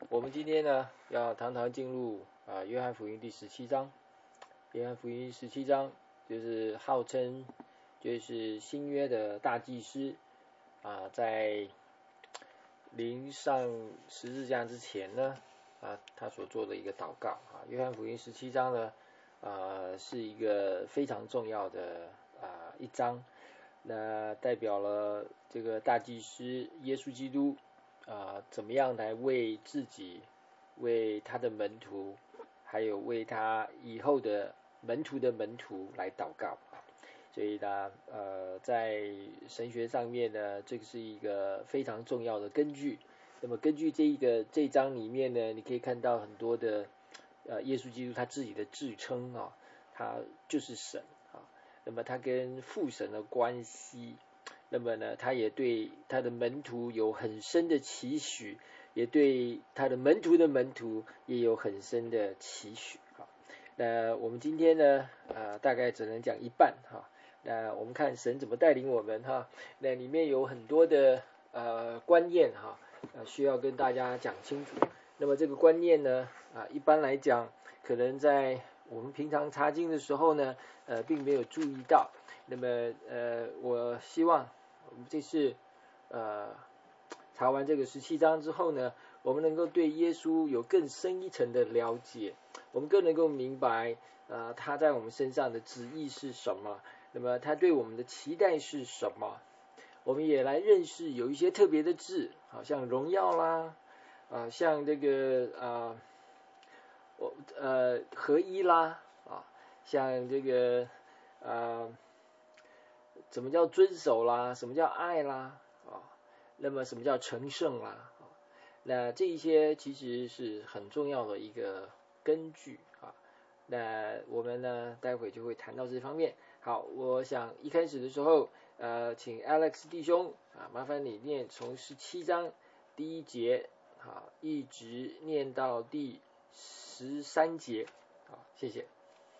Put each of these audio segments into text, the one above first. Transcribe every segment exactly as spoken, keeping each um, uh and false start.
我们今天呢要堂堂进入啊约翰福音第十七章。约翰福音十七章就是号称就是新约的大祭司啊，在临上十字架之前呢啊，他所做的一个祷告啊。约翰福音十七章呢啊是一个非常重要的啊一章，那代表了这个大祭司耶稣基督啊怎么样来为自己、为他的门徒，还有为他以后的门徒的门徒来祷告啊。所以呢，呃，在神学上面呢，这个是一个非常重要的根据。那么根据这一个这一章里面呢，你可以看到很多的呃耶稣基督他自己的自称啊，他就是神啊。那么他跟父神的关系，那么呢，他也对他的门徒有很深的期许，也对他的门徒的门徒也有很深的期许啊。那我们今天呢，呃，大概只能讲一半哈。那我们看神怎么带领我们哈。那里面有很多的呃观念哈，呃需要跟大家讲清楚。那么这个观念呢，啊、呃，一般来讲，可能在我们平常查经的时候呢，呃，并没有注意到。那么呃，我希望我们这次呃查完这个十七章之后呢，我们能够对耶稣有更深一层的了解，我们更能够明白呃他在我们身上的旨意是什么，那么他对我们的期待是什么。我们也来认识有一些特别的字，好像荣耀啦，啊，像这个啊，我呃合一啦，啊，像这个啊，怎么叫遵守啦，什么叫爱啦，啊，那么什么叫成圣啦，啊，那这一些其实是很重要的一个根据啊。那我们呢，待会就会谈到这方面。好，我想一开始的时候，呃，请 Alex 弟兄啊，麻烦你念从十七章第一节啊，一直念到第十三节，好，谢谢。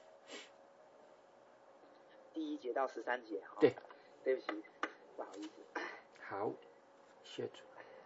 第一节到十三节， 对， 对不起，不好意思。 好，谢主。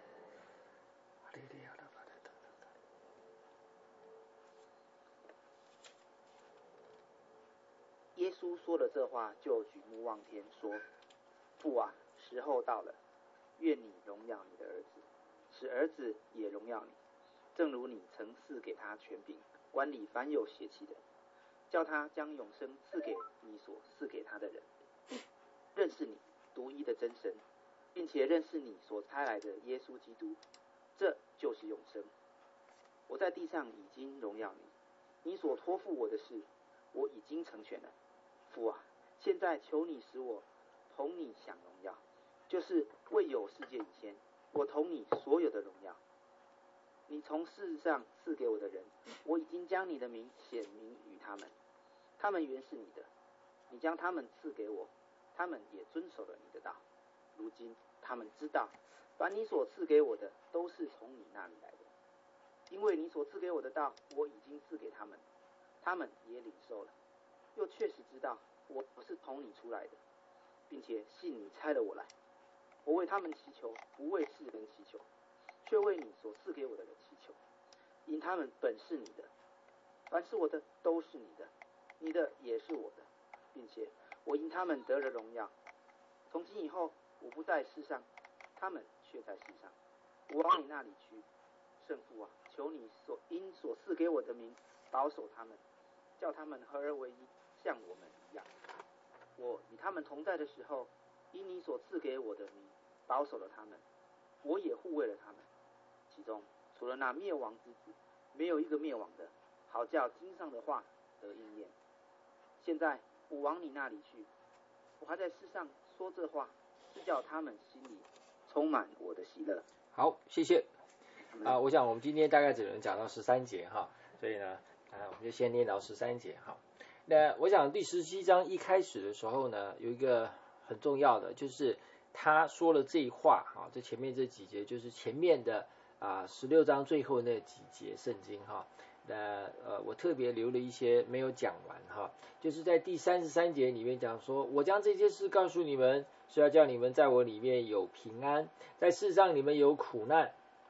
耶稣说了这话，就举目望天，说：“父啊，时候到了，愿你荣耀你的儿子，使儿子也荣耀你，正如你曾赐给他权柄，管理凡有血气的，叫他将永生赐给你所赐给他的人。认识你独一的真神，并且认识你所差来的耶稣基督，这就是永生。我在地上已经荣耀你，你所托付我的事，我已经成全了。父啊，现在求你使我同你享荣耀，就是未有世界以前，我同你所有的荣耀。你从世上赐给我的人，我已经将你的名显明与他们，他们原是你的，你将他们赐给我，他们也遵守了你的道。如今他们知道，凡你所赐给我的，都是从你那里来的，因为你所赐给我的道，我已经赐给他们，他们也领受了，又确实知道我是从你出来的，并且信你差了我来。我为他们祈求，不为世人祈求，却为你所赐给我的人祈求，因他们本是你的，凡是我的都是你的，你的也是我的，并且我因他们得了荣耀。从今以后，我不在世上，他们却在世上。我往你那里去，圣父啊，求你所因所赐给我的名保守他们，叫他们合而为一，像我们一样。我与他们同在的时候，因你所赐给我的名保守了他们，我也护卫了他们。其中除了那灭亡之子，没有一个灭亡的，好叫经上的话得应验。现在我往你那里去，我还在世上说这话，是叫他们心里充满我的喜乐。 好，谢谢。啊，我想我们今天大概只能讲到十三节哈，所以呢，啊，我们就先念到十三节哈。那我想第十七章一开始的时候呢，有一个很重要的，就是他说了这话哈，这前面这几节就是前面的啊十六章最后那几节圣经哈。那呃，我特别留了一些没有讲完哈，就是在第三十三节里面讲说，我将这些事告诉你们，是要叫你们在我里面有平安，在世上你们有苦难啊。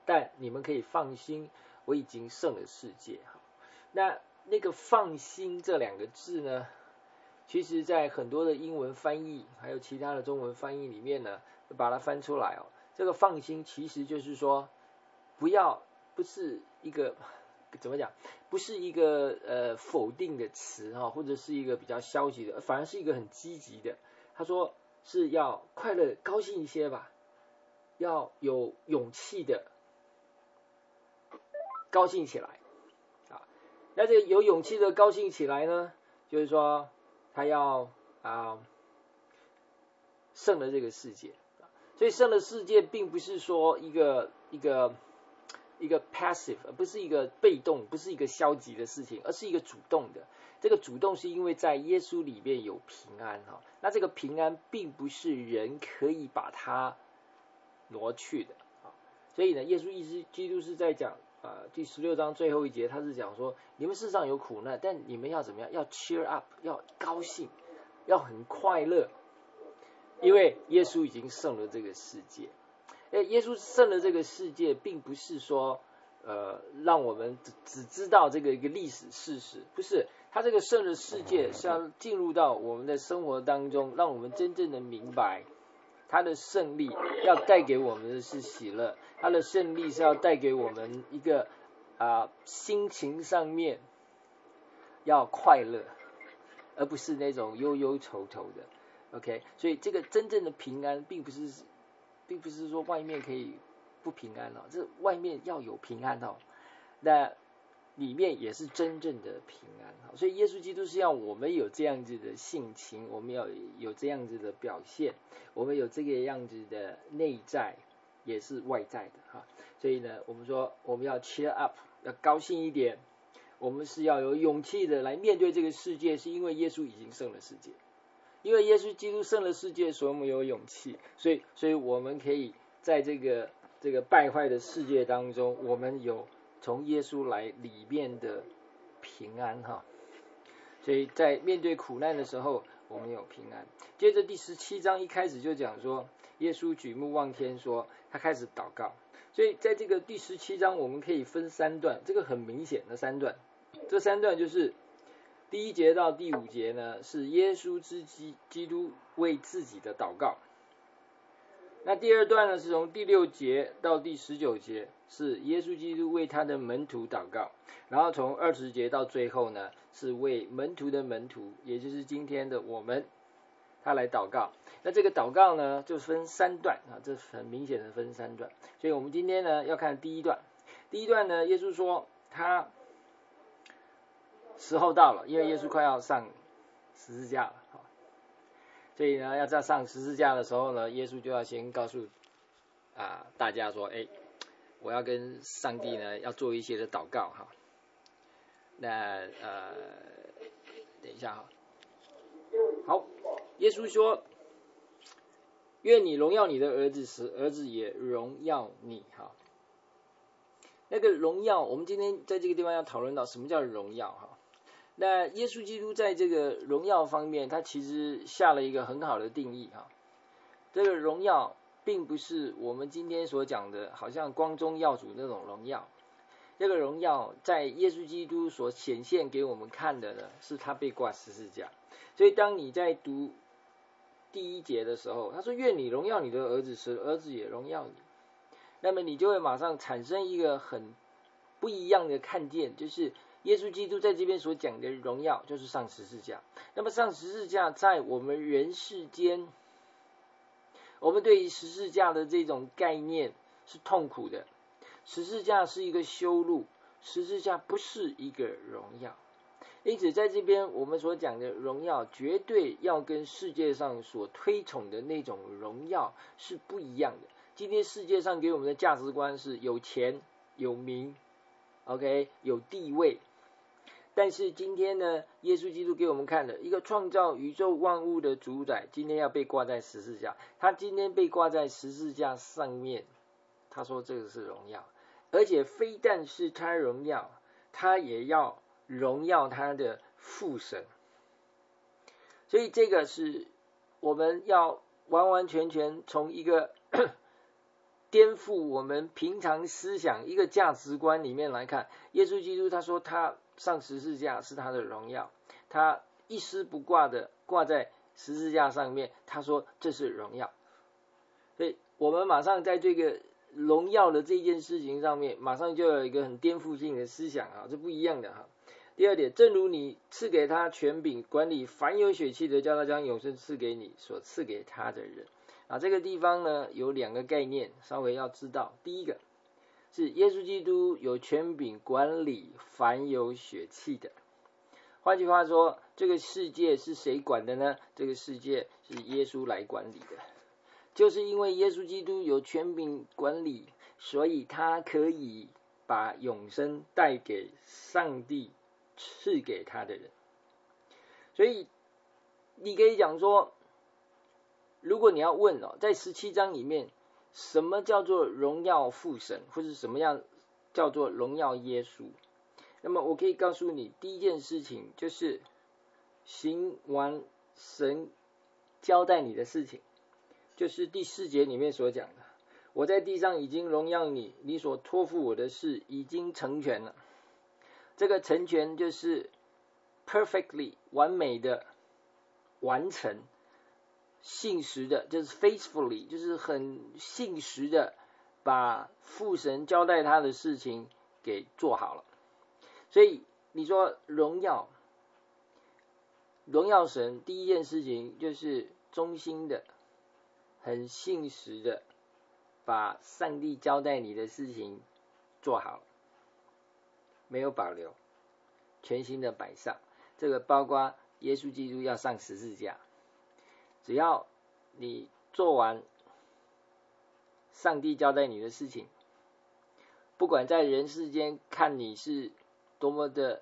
但你们可以放心，我已经胜了世界。那那个放心这两个字呢，其实在很多的英文翻译还有其他的中文翻译里面呢，把它翻出来哦。这个放心其实就是说，不要不是一个怎么讲，不是一个呃否定的词哈、哦，或者是一个比较消极的，反而是一个很积极的。他说是要快乐高兴一些吧，要有勇气的高兴起来啊。那这个有勇气的高兴起来呢，就是说他要啊胜了这个世界。所以胜了世界并不是说一个一个一个 passive， 不是一个被动，不是一个消极的事情，而是一个主动的。这个主动是因为在耶稣里面有平安哈，那这个平安并不是人可以把它挪去的啊。所以呢，耶稣意思基督是在讲啊、呃、第十六章最后一节，他是讲说，你们世上有苦难，但你们要怎么样？要 cheer up， 要高兴，要很快乐。因为耶稣已经胜了这个世界，耶稣胜了这个世界，并不是说，呃，让我们只只知道这个一个历史事实，不是，他这个胜了世界是要进入到我们的生活当中，让我们真正的明白，他的胜利要带给我们的是喜乐，他的胜利是要带给我们一个啊、呃、心情上面要快乐，而不是那种忧忧愁愁的。OK， 所以这个真正的平安，并不是，并不是说外面可以不平安哦，这外面要有平安哦，那里面也是真正的平安哦。所以耶稣基督是要我们有这样子的性情，我们要有这样子的表现，我们有这个样子的内在，也是外在的哈。所以呢，我们说我们要 cheer up， 要高兴一点，我们是要有勇气的来面对这个世界，是因为耶稣已经胜了世界。因为耶稣基督胜了世界，所以我们有勇气，所以所以我们可以在这个这个败坏的世界当中，我们有从耶稣来里面的平安哈。所以在面对苦难的时候，我们有平安。接着第十七章一开始就讲说，耶稣举目望天说，他开始祷告。所以在这个第十七章，我们可以分三段，这个很明显的三段，这三段就是。第一节到第五节呢，是耶稣之基基督为自己的祷告。那第二段呢，是从第六节到第十九节，是耶稣基督为他的门徒祷告。然后从二十节到最后呢，是为门徒的门徒，也就是今天的我们，他来祷告。那这个祷告呢，就分三段啊，这很明显的分三段。所以我们今天呢，要看第一段。第一段呢，耶稣说他。时候到了，因为耶稣快要上十字架了，所以呢，要在上十字架的时候呢，耶稣就要先告诉啊大家说，哎，我要跟上帝呢要做一些的祷告哈。那呃，等一下哈，好，耶稣说，愿你荣耀你的儿子，使儿子也荣耀你哈。那个荣耀，我们今天在这个地方要讨论到什么叫荣耀哈。那耶稣基督在这个荣耀方面，他其实下了一个很好的定义哈。这个荣耀并不是我们今天所讲的，好像光宗耀祖那种荣耀。这个荣耀在耶稣基督所显现给我们看的呢，是他被挂十字架。所以当你在读第一节的时候，他说：“愿你荣耀你的儿子，使儿子也荣耀你。”那么你就会马上产生一个很不一样的看见，就是耶稣基督在这边所讲的荣耀，就是上十字架。那么上十字架在我们人世间，我们对于十字架的这种概念是痛苦的，十字架是一个羞辱，十字架不是一个荣耀。因此在这边我们所讲的荣耀，绝对要跟世界上所推崇的那种荣耀是不一样的。今天世界上给我们的价值观是有钱有名 OK 有地位，但是今天呢，耶稣基督给我们看的一个创造宇宙万物的主宰，今天要被挂在十字架，他今天被挂在十字架上面，他说这个是荣耀，而且非但是他荣耀，他也要荣耀他的父神。所以这个是我们要完完全全从一个颠覆我们平常思想一个价值观里面来看，耶稣基督他说他上十字架是他的荣耀，他一丝不挂的挂在十字架上面，他说这是荣耀。所以我们马上在这个荣耀的这件事情上面，马上就有一个很颠覆性的思想啊，这不一样的哈。第二点，正如你赐给他权柄管理凡有血气的，叫他将永生赐给你所赐给他的人啊。这个地方呢有两个概念，稍微要知道。第一个是耶稣基督有权柄管理凡有血气的。换句话说，这个世界是谁管的呢？这个世界是耶稣来管理的。就是因为耶稣基督有权柄管理，所以他可以把永生带给上帝赐给他的人。所以你可以讲说，如果你要问哦，在十七章里面，什么叫做荣耀父神，或者什么样叫做荣耀耶稣？那么我可以告诉你，第一件事情就是行完神交代你的事情，就是第四节里面所讲的，我在地上已经荣耀你，你所托付我的事已经成全了。这个成全就是 perfectly 完美的完成，信实的就是 faithfully 就是很信实的把父神交代他的事情给做好了。所以你说荣耀荣耀神，第一件事情就是忠心的很信实的把上帝交代你的事情做好了，没有保留，全心的摆上。这个包括耶稣基督要上十字架，只要你做完上帝交代你的事情，不管在人世间看你是多么的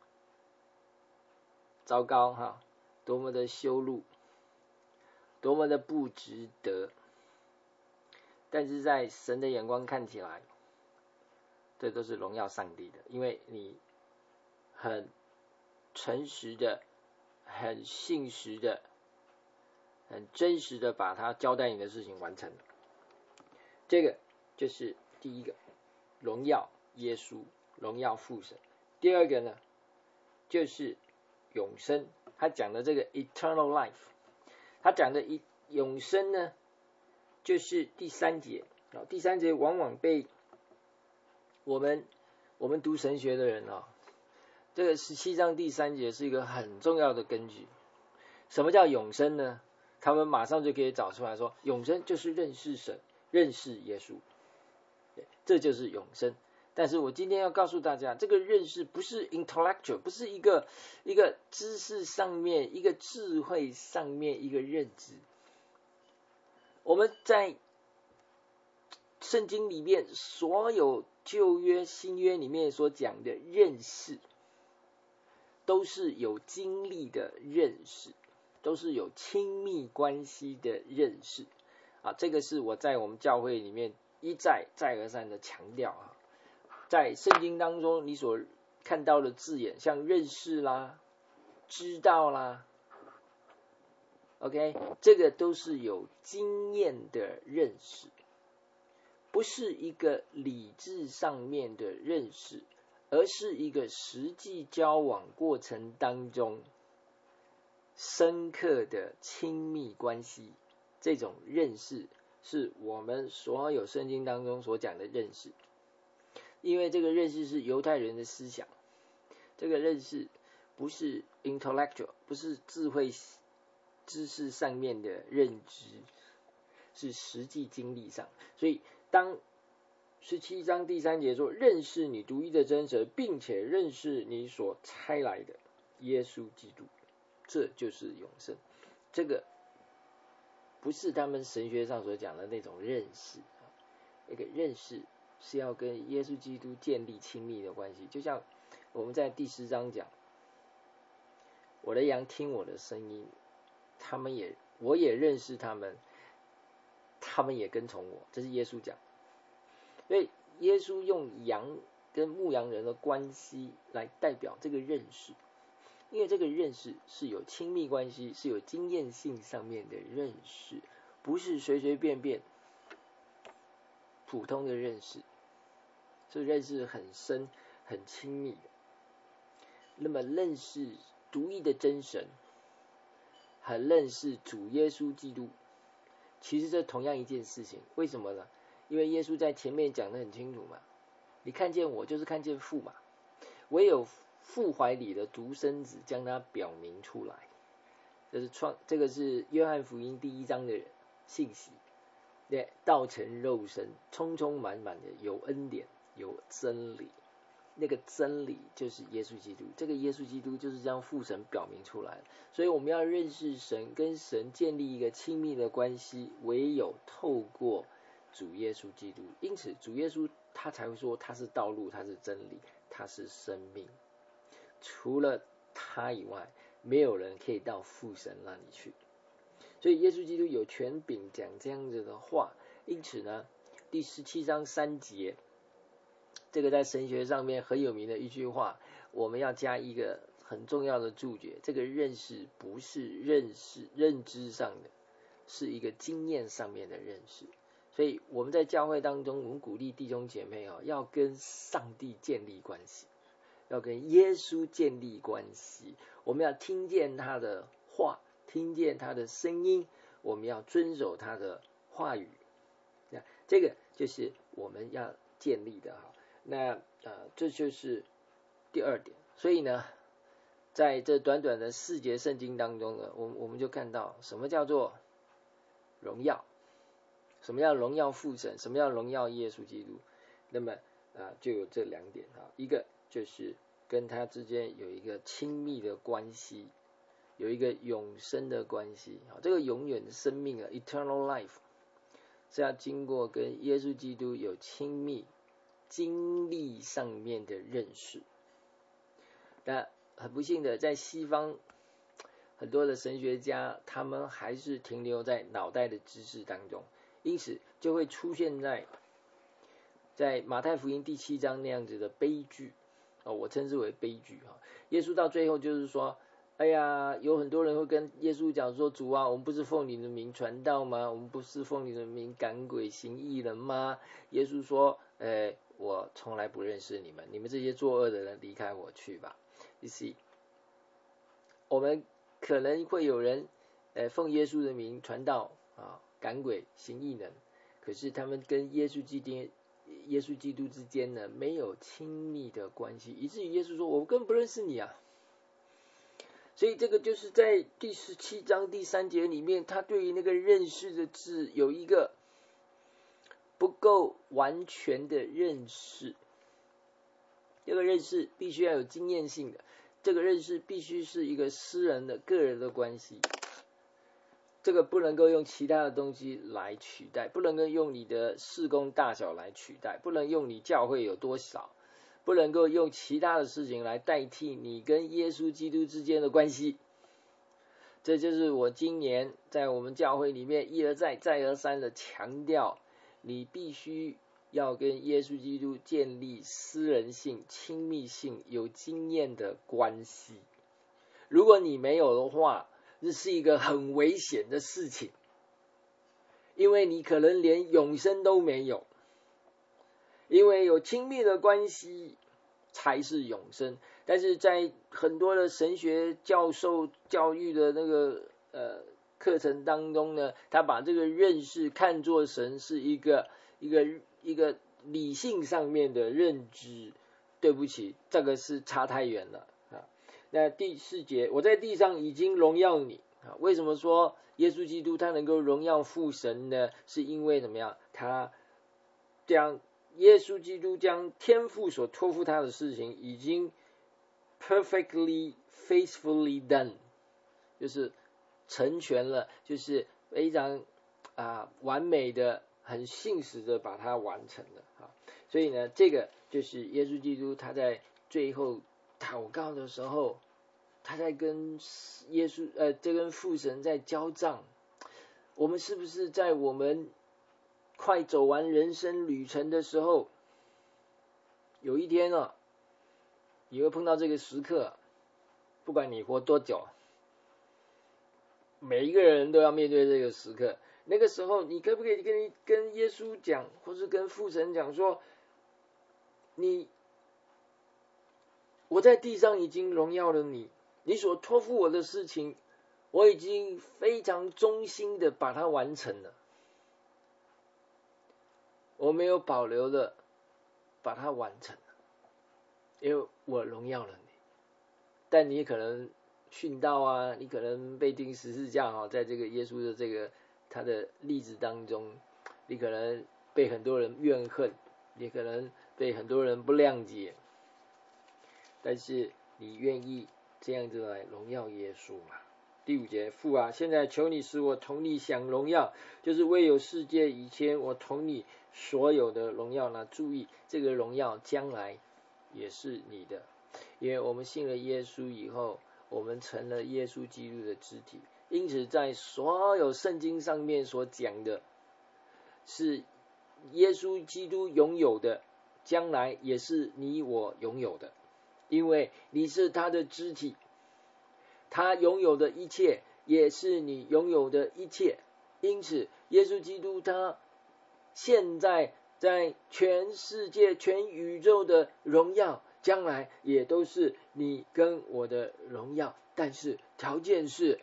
糟糕哈，多么的羞辱，多么的不值得，但是在神的眼光看起来，这都是荣耀上帝的，因为你很诚实的很信实的很真实的把他交代你的事情完成了。这个就是第一个，荣耀耶稣，荣耀父神。第二个呢，就是永生。他讲的这个 eternal life， 他讲的永生呢，就是第三节。第三节往往被我们我们读神学的人啊，这个十七章第三节是一个很重要的根据。什么叫永生呢？他们马上就可以找出来说，永生就是认识神，认识耶稣，这就是永生。但是我今天要告诉大家，这个认识不是 intellectual， 不是一个一个知识上面一个智慧上面一个认知。我们在圣经里面所有旧约新约里面所讲的认识，都是有经历的认识，都是有亲密关系的认识啊，这个是我在我们教会里面一再再而三的强调啊。在圣经当中你所看到的字眼，像认识啦、知道啦 OK， 这个都是有经验的认识，不是一个理智上面的认识，而是一个实际交往过程当中深刻的亲密关系。这种认识是我们所有圣经当中所讲的认识，因为这个认识是犹太人的思想，这个认识不是 intellectual， 不是智慧知识上面的认知，是实际经历上。所以当十七章第三节说认识你独一的真神，并且认识你所差来的耶稣基督，这就是永生。这个不是他们神学上所讲的那种认识，那个认识是要跟耶稣基督建立亲密的关系。就像我们在第十章讲，我的羊听我的声音，他们也我也认识他们，他们也跟从我，这是耶稣讲。所以耶稣用羊跟牧羊人的关系来代表这个认识，因为这个认识是有亲密关系，是有经验性上面的认识，不是随随便便普通的认识，是认识很深很亲密的。那么认识独一的真神，很认识主耶稣基督，其实这同样一件事情。为什么呢？因为耶稣在前面讲得很清楚嘛，你看见我就是看见父嘛，唯有父怀里的独生子将他表明出来。这是创，这个是约翰福音第一章的信息。对，道成肉身，充充满满的有恩典，有真理。那个真理就是耶稣基督，这个耶稣基督就是将父神表明出来。所以我们要认识神，跟神建立一个亲密的关系，唯有透过主耶稣基督。因此主耶稣他才会说他是道路，他是真理，他是生命，除了他以外没有人可以到父神那里去。所以耶稣基督有权柄讲这样子的话。因此呢，第十七章三节，这个在神学上面很有名的一句话，我们要加一个很重要的注解，这个认识不是认识认知上的，是一个经验上面的认识。所以我们在教会当中，我们鼓励弟兄姐妹哦，要跟上帝建立关系，要跟耶稣建立关系。我们要听见他的话，听见他的声音，我们要遵守他的话语。那这个就是我们要建立的哈。那呃，这就是第二点。所以呢，在这短短的四节圣经当中呢，我们我们就看到什么叫做荣耀，什么叫荣耀父神，什么叫荣耀耶稣基督。那么啊，就有这两点哈，一个就是跟他之间有一个亲密的关系，有一个永生的关系。这个永远的生命啊 ，eternal life， 是要经过跟耶稣基督有亲密经历上面的认识。那很不幸的，在西方很多的神学家，他们还是停留在脑袋的知识当中，因此就会出现在在马太福音第七章那样子的悲剧。哦，我称之为悲剧哈。耶稣到最后就是说，哎呀，有很多人会跟耶稣讲说，主啊，我们不是奉你的名传道吗？我们不是奉你的名赶鬼行义人吗？耶稣说，哎，我从来不认识你们，你们这些作恶的人，离开我去吧。You see， 我们可能会有人，呃，奉耶稣的名传道啊，赶鬼行义人，可是他们跟耶稣基督耶稣基督之间呢，没有亲密的关系，以至于耶稣说，我根本不认识你啊。所以这个就是在第十七章第三节里面，他对于那个认识的字有一个不够完全的认识。这个认识必须要有经验性的，这个认识必须是一个私人的个人的关系，这个不能够用其他的东西来取代，不能够用你的事工大小来取代，不能用你教会有多少，不能够用其他的事情来代替你跟耶稣基督之间的关系。这就是我今年在我们教会里面一而再再而三的强调，你必须要跟耶稣基督建立私人性、亲密性、有经验的关系。如果你没有的话，这是一个很危险的事情，因为你可能连永生都没有。因为有亲密的关系才是永生，但是在很多的神学教授教育的那个呃课程当中呢，他把这个认识看作神是一个一个一个理性上面的认知。对不起，这个是差太远了啊。那第四节，我在地上已经荣耀你啊。为什么说耶稣基督他能够荣耀父神呢？是因为怎么样？他将耶稣基督将天父所托付他的事情已经 perfectly faithfully done， 就是成全了，就是非常啊完美的、很信实的把它完成了啊。所以呢，这个就是耶稣基督他在最后祷告的时候，他在跟耶稣呃，这跟父神在交账。我们是不是在我们快走完人生旅程的时候，有一天啊，你会碰到这个时刻，不管你活多久，每一个人都要面对这个时刻。 那个时候，你可不可以跟跟耶稣讲，或是跟父神讲说，你我在地上已经荣耀了你，你所托付我的事情，我已经非常忠心的把它完成了，我没有保留的把它完成了，因为我荣耀了你。但你可能殉道啊，你可能被钉十字架哈，在这个耶稣的这个他的例子当中，你可能被很多人怨恨，你可能被很多人不谅解，但是你愿意这样子来荣耀耶稣吗？第五节，父啊，现在求你使我同你享荣耀，就是未有世界以前我同你所有的荣耀呢。注意，这个荣耀将来也是你的，因为我们信了耶稣以后，我们成了耶稣基督的肢体，因此在所有圣经上面所讲的是耶稣基督拥有的，将来也是你我拥有的，因为你是他的肢体，他拥有的一切也是你拥有的一切，因此耶稣基督他现在在全世界全宇宙的荣耀，将来也都是你跟我的荣耀，但是条件是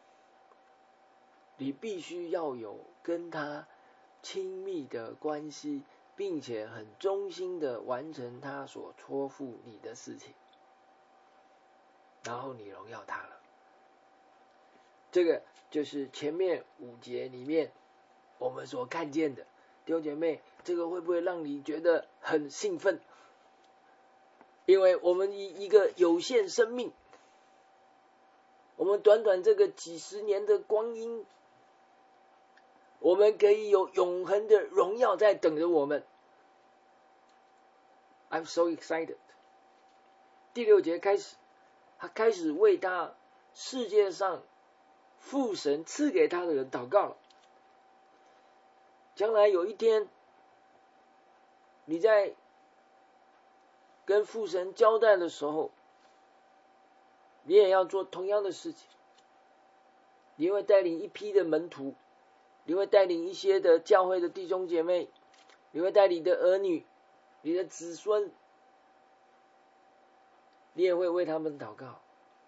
你必须要有跟他亲密的关系，并且很忠心的完成他所托付你的事情，然后你荣耀他了。这个就是前面五节里面我们所看见的。弟兄姐妹，这个会不会让你觉得很兴奋？因为我们以一个有限生命，我们短短这个几十年的光阴，我们可以有永恒的荣耀在等着我们。 I'm so excited。 第六节开始，他开始为他世界上父神赐给他的人祷告了。将来有一天，你在跟父神交代的时候，你也要做同样的事情。你会带领一批的门徒，你会带领一些的教会的弟兄姐妹，你会带领你的儿女，你的子孙，你也会为他们祷告。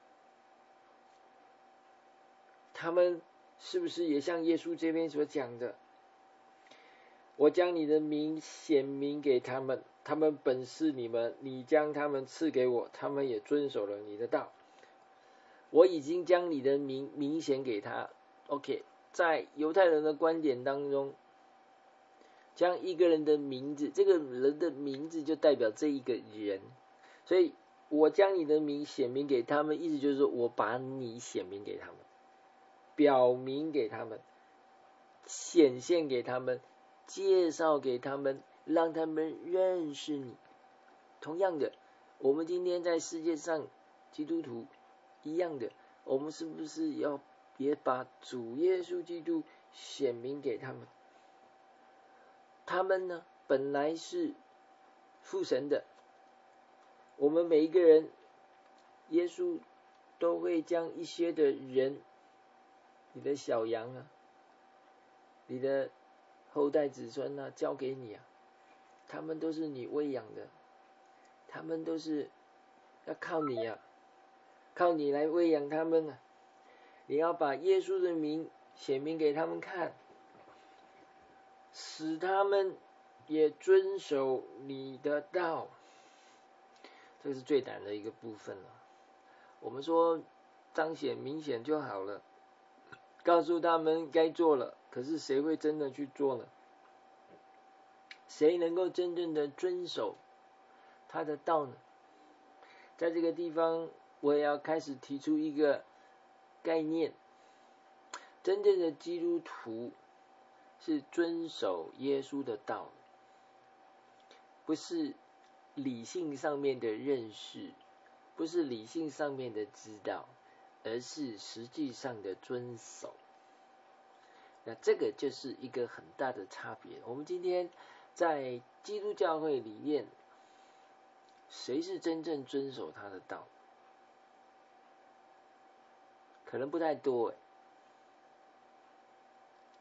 他们是不是也像耶稣这边所讲的，我将你的名显明给他们，他们本是你们，你将他们赐给我，他们也遵守了你的道。我已经将你的名明显给他。 OK， 在犹太人的观点当中，将一个人的名字，这个人的名字就代表这一个人，所以我将你的名显明给他们，意思就是说我把你显明给他们，表明给他们，显现给他们，介绍给他们，让他们认识你。同样的，我们今天在世界上基督徒一样的，我们是不是要也把主耶稣基督显明给他们？他们呢，本来是父神的，我们每一个人，耶稣都会将一些的人，你的小羊啊，你的后代子孙啊，交给你啊，他们都是你喂养的，他们都是要靠你啊，靠你来喂养他们啊。你要把耶稣的名显明给他们看，使他们也遵守你的道。这是最难的一个部分了。我们说彰显明显就好了，告诉他们该做了，可是谁会真的去做呢？谁能够真正的遵守他的道呢？在这个地方，我也要开始提出一个概念，真正的基督徒是遵守耶稣的道，不是理性上面的认识，不是理性上面的知道，而是实际上的遵守。那这个就是一个很大的差别。我们今天在基督教会里面，谁是真正遵守他的道？可能不太多。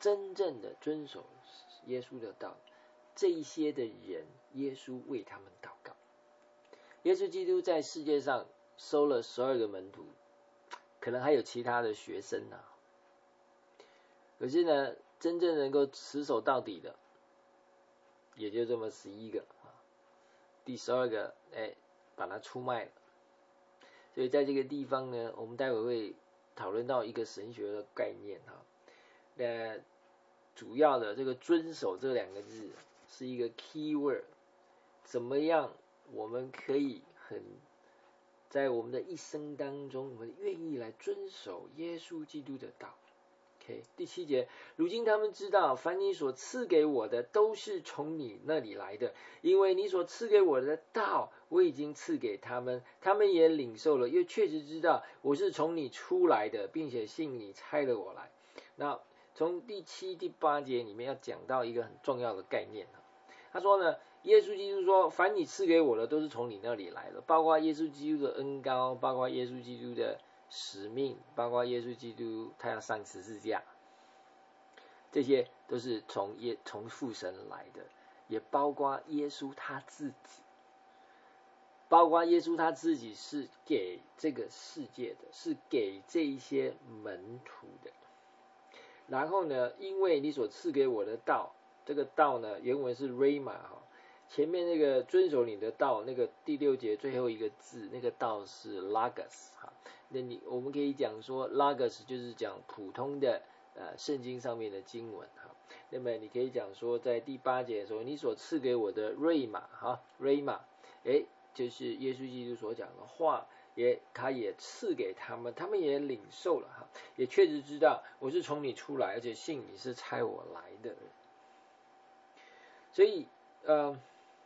真正的遵守耶稣的道，这一些的人，耶稣为他们祷告。耶稣基督在世界上收了十二个门徒，可能还有其他的学生啊，可是呢，真正能够持守到底的，也就这么十一个啊，第十二个哎，把它出卖了。所以在这个地方呢，我们待会会讨论到一个神学的概念哈。那主要的这个遵守这两个字是一个 key word， 怎么样我们可以很在我们的一生当中，我们愿意来遵守耶稣基督的道。Okay, 第七节，如今他们知道，凡你所赐给我的，都是从你那里来的，因为你所赐给我的道，我已经赐给他们，他们也领受了，又确实知道我是从你出来的，并且信你差了我来。那从第七、第八节里面要讲到一个很重要的概念，他说呢，耶稣基督说，凡你赐给我的，都是从你那里来的，包括耶稣基督的恩膏，包括耶稣基督的使命，包括耶稣基督他要上十字架，这些都是从耶从父神来的，也包括耶稣他自己，包括耶稣他自己是给这个世界的，是给这一些门徒的。然后呢，因为你所赐给我的道，这个道呢，原文是 rhema 哈，前面那个遵守你的道，那个第六节最后一个字，那个道是 logos 哈。那你我们可以讲说 logos 就是讲普通的呃圣经上面的经文哈。那么你可以讲说在第八节的时候，你所赐给我的 rhema 哈 rhema， 哎，就是耶稣基督所讲的话，也他也赐给他们，他们也领受了哈，也确实知道我是从你出来，而且信你是差我来的。所以呃，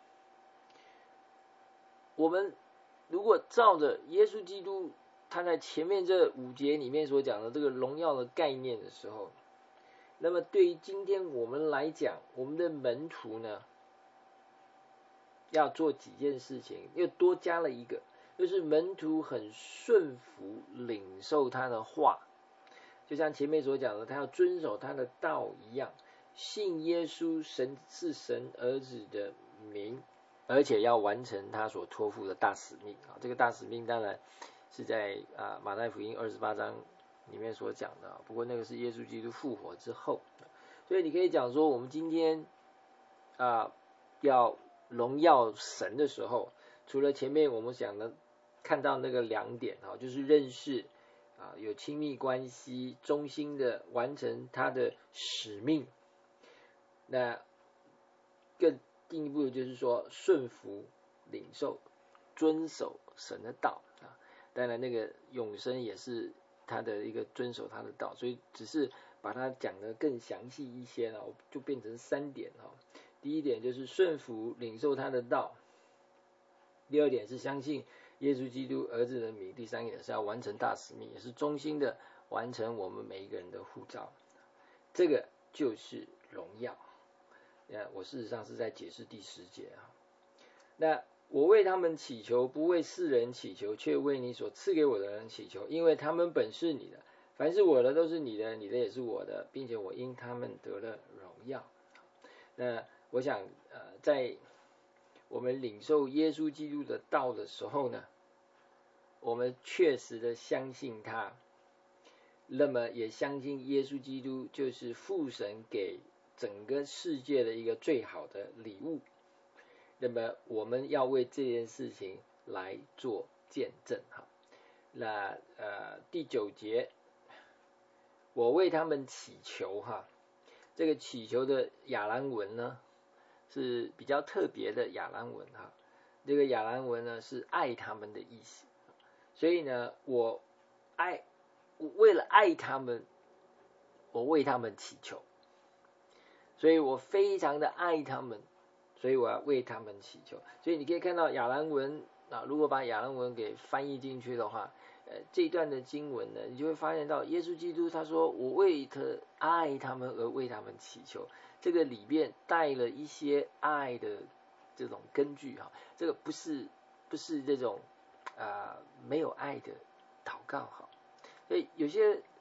我们如果照着耶稣基督他在前面这五节里面所讲的这个荣耀的概念的时候，那么对于今天我们来讲，我们的门徒呢，要做几件事情，又多加了一个，就是门徒很顺服领受他的话，就像前面所讲的，他要遵守他的道一样，信耶稣神是神儿子的名，而且要完成他所托付的大使命啊。这个大使命当然是在啊马太福音二十八章里面所讲的，不过那个是耶稣基督复活之后，所以你可以讲说，我们今天啊要荣耀神的时候，除了前面我们讲的看到那个两点啊，就是认识啊有亲密关系，忠心的完成他的使命，那更进一步的就是说顺服领受遵守神的道啊，当然那个永生也是他的一个遵守他的道，所以只是把它讲得更详细一些了，就变成三点啊。第一点就是顺服领受他的道，第二点是相信耶稣基督儿子的名，第三点是要完成大使命，也是忠心的完成我们每一个人的呼召，这个就是荣耀。我事实上是在解释第十节啊。那我为他们祈求，不为世人祈求，却为你所赐给我的人祈求，因为他们本是你的，凡是我的都是你的，你的也是我的，并且我因他们得了荣耀。那我想呃，在我们领受耶稣基督的道的时候呢，我们确实的相信他，那么也相信耶稣基督就是父神给整个世界的一个最好的礼物，那么我们要为这件事情来做见证哈。那呃第九节，我为他们祈求哈，这个祈求的亚兰文呢是比较特别的亚兰文哈，这个亚兰文呢是爱他们的意思，所以呢我爱我为了爱他们，我为他们祈求，所以我非常的爱他们，所以我要为他们祈求。所以你可以看到亚兰文啊，如果把亚兰文给翻译进去的话，呃，这一段的经文呢，你就会发现到耶稣基督他说我为他爱他们而为他们祈求，这个里面带了一些爱的这种根据哈，这个不是不是这种啊、呃、没有爱的祷告哈。所以有些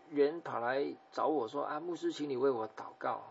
人跑来找我说啊，牧师，请你为我祷告。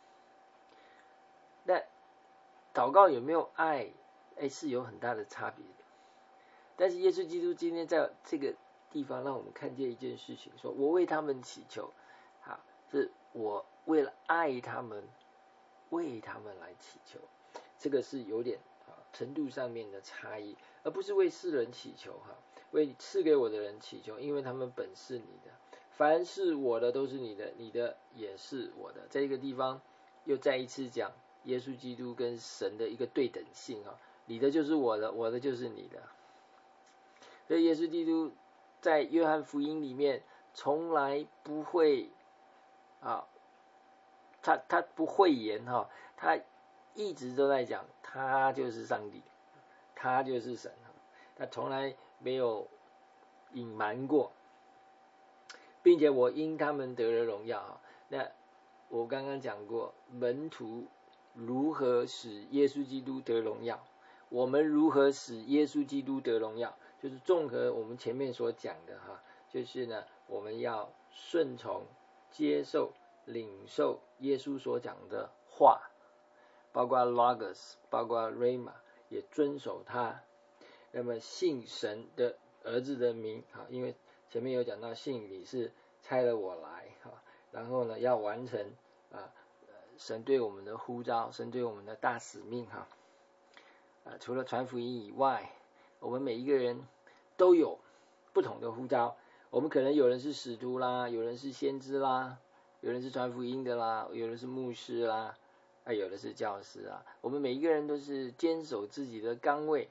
那祷告有没有爱？哎，是有很大的差别的。但是耶稣基督今天在这个地方让我们看见一件事情，说我为他们祈求，好，是我为了爱他们，为他们来祈求，这个是有点啊程度上面的差异，而不是为世人祈求哈，为赐给我的人祈求，因为他们本是你的，凡是我的都是你的，你的也是我的。在这个地方又再一次讲耶稣基督跟神的一个对等性啊，你的就是我的，我的就是你的。所以耶稣基督在约翰福音里面从来不会啊，他他不讳言哈，他一直都在讲他就是上帝，他就是神，他从来没有隐瞒过，并且我因他们得了荣耀。那我刚刚讲过，门徒如何使耶稣基督得荣耀，我们如何使耶稣基督得荣耀，就是综合我们前面所讲的哈，就是呢，我们要顺从、接受、领受耶稣所讲的话，包括 Logos， 包括 Rhema， 也遵守他。那么信神的儿子的名，因为前面有讲到信你是差了我来，然后呢要完成啊神对我们的呼召，神对我们的大使命哈。啊，除了传福音以外，我们每一个人都有不同的呼召。我们可能有人是使徒啦，有人是先知啦，有人是传福音的啦，有人是牧师啦，啊，有的是教师啊。我们每一个人都是坚守自己的岗位，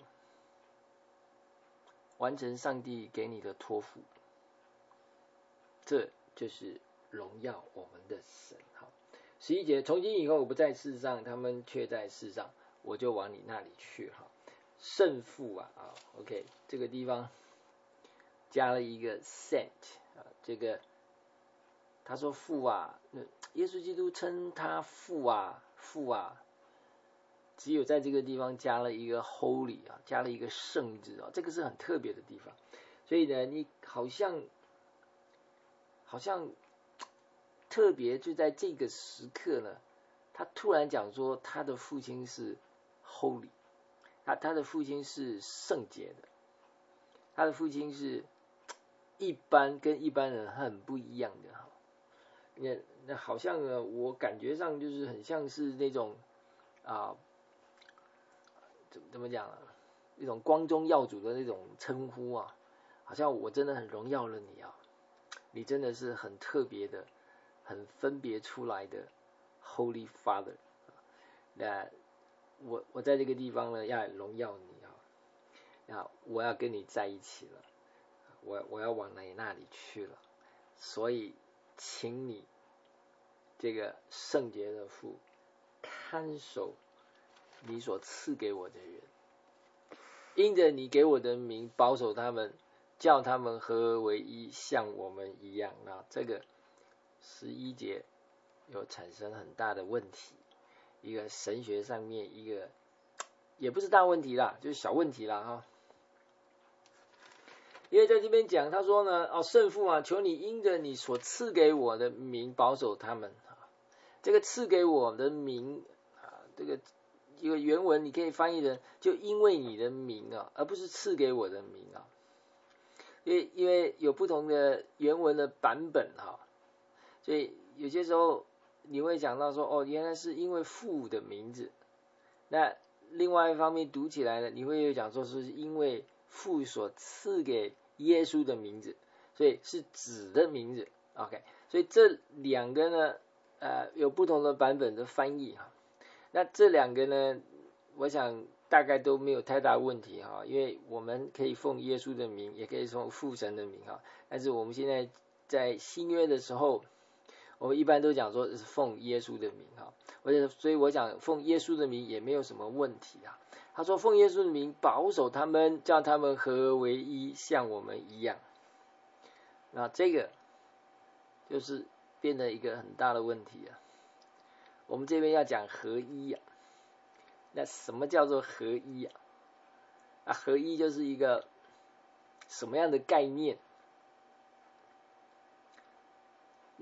完成上帝给你的托付，这就是荣耀我们的神。好，十一节，从今以后我不在世上，他们却在世上，我就往你那里去。哈，圣父啊啊 ，OK， 这个地方加了一个 sent 啊，这个他说父啊，耶稣基督称他父啊父啊，只有在这个地方加了一个 holy 啊，加了一个圣字啊，这个是很特别的地方。所以呢，你好像好像特别就在这个时刻呢，他突然讲说他的父亲是 holy， 他他的父亲是圣洁的，他的父亲是一般跟一般人很不一样的哈。那那好像呢，我感觉上就是很像是那种啊。怎么怎么讲啊？一种光宗耀祖的那种称呼啊，好像我真的很荣耀了你啊，你真的是很特别的、很分别出来的 Holy Father。那我我在这个地方呢，要荣耀你啊，那我要跟你在一起了，我我要往你那里去了，所以请你这个圣洁的父看守你所赐给我的人，因着你给我的名保守他们，叫他们合而为一，像我们一样。那这个十一节有产生很大的问题，一个神学上面一个也不是大问题啦，就是小问题啦哈。因为在这边讲，他说呢，哦，圣父啊，求你因着你所赐给我的名保守他们。这个赐给我的名啊，这个一个原文你可以翻译成就因为你的名啊，而不是赐给我的名啊。因为因为有不同的原文的版本哈，所以有些时候你会讲到说，哦，原来是因为父的名字。那另外一方面读起来呢，你会有讲说是因为父所赐给耶稣的名字，所以是子的名字。OK， 所以这两个呢，呃，有不同的版本的翻译哈。那这两个呢，我想大概都没有太大问题哈，因为我们可以奉耶稣的名，也可以奉父神的名哈。但是我们现在在新约的时候，我们一般都讲说是奉耶稣的名哈。所以我想奉耶稣的名也没有什么问题啊。他说奉耶稣的名保守他们，叫他们合而为一，像我们一样。那这个就是变得一个很大的问题啊。我们这边要讲合一啊，那什么叫做合一啊？啊，合一就是一个什么样的概念？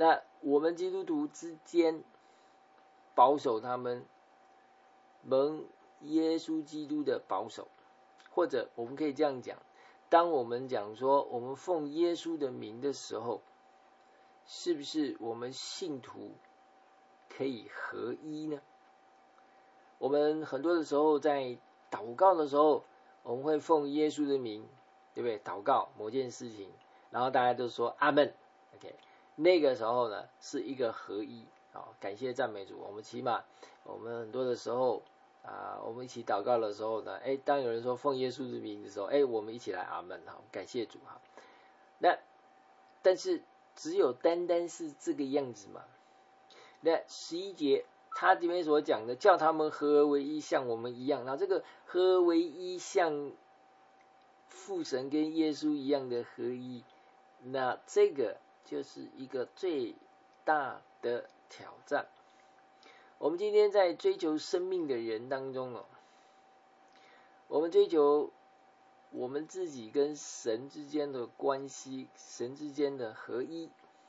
那我们基督徒之间保守他们蒙耶稣基督的保守，或者我们可以这样讲，当我们讲说我们奉耶稣的名的时候，是不是我们信徒可以合一呢？我们很多的时候在祷告的时候，我们会奉耶稣的名，对不对？祷告某件事情，然后大家都说阿们 ，OK， 那个时候呢是一个合一，好，感谢赞美主。我们起码我们很多的时候啊，我们一起祷告的时候呢，哎，当有人说奉耶稣的名的时候，哎，我们一起来阿们，好，感谢主哈。那但是只有单单是这个样子嘛？那十一节他这边所讲的，叫他们合而为一，像我们一样。然后这个合而为一，像父神跟耶稣一样的合一，那这个就是一个最大的挑战。我们今天在追求生命的人当中哦，我们追求我们自己跟神之间的关系，神之间的合一，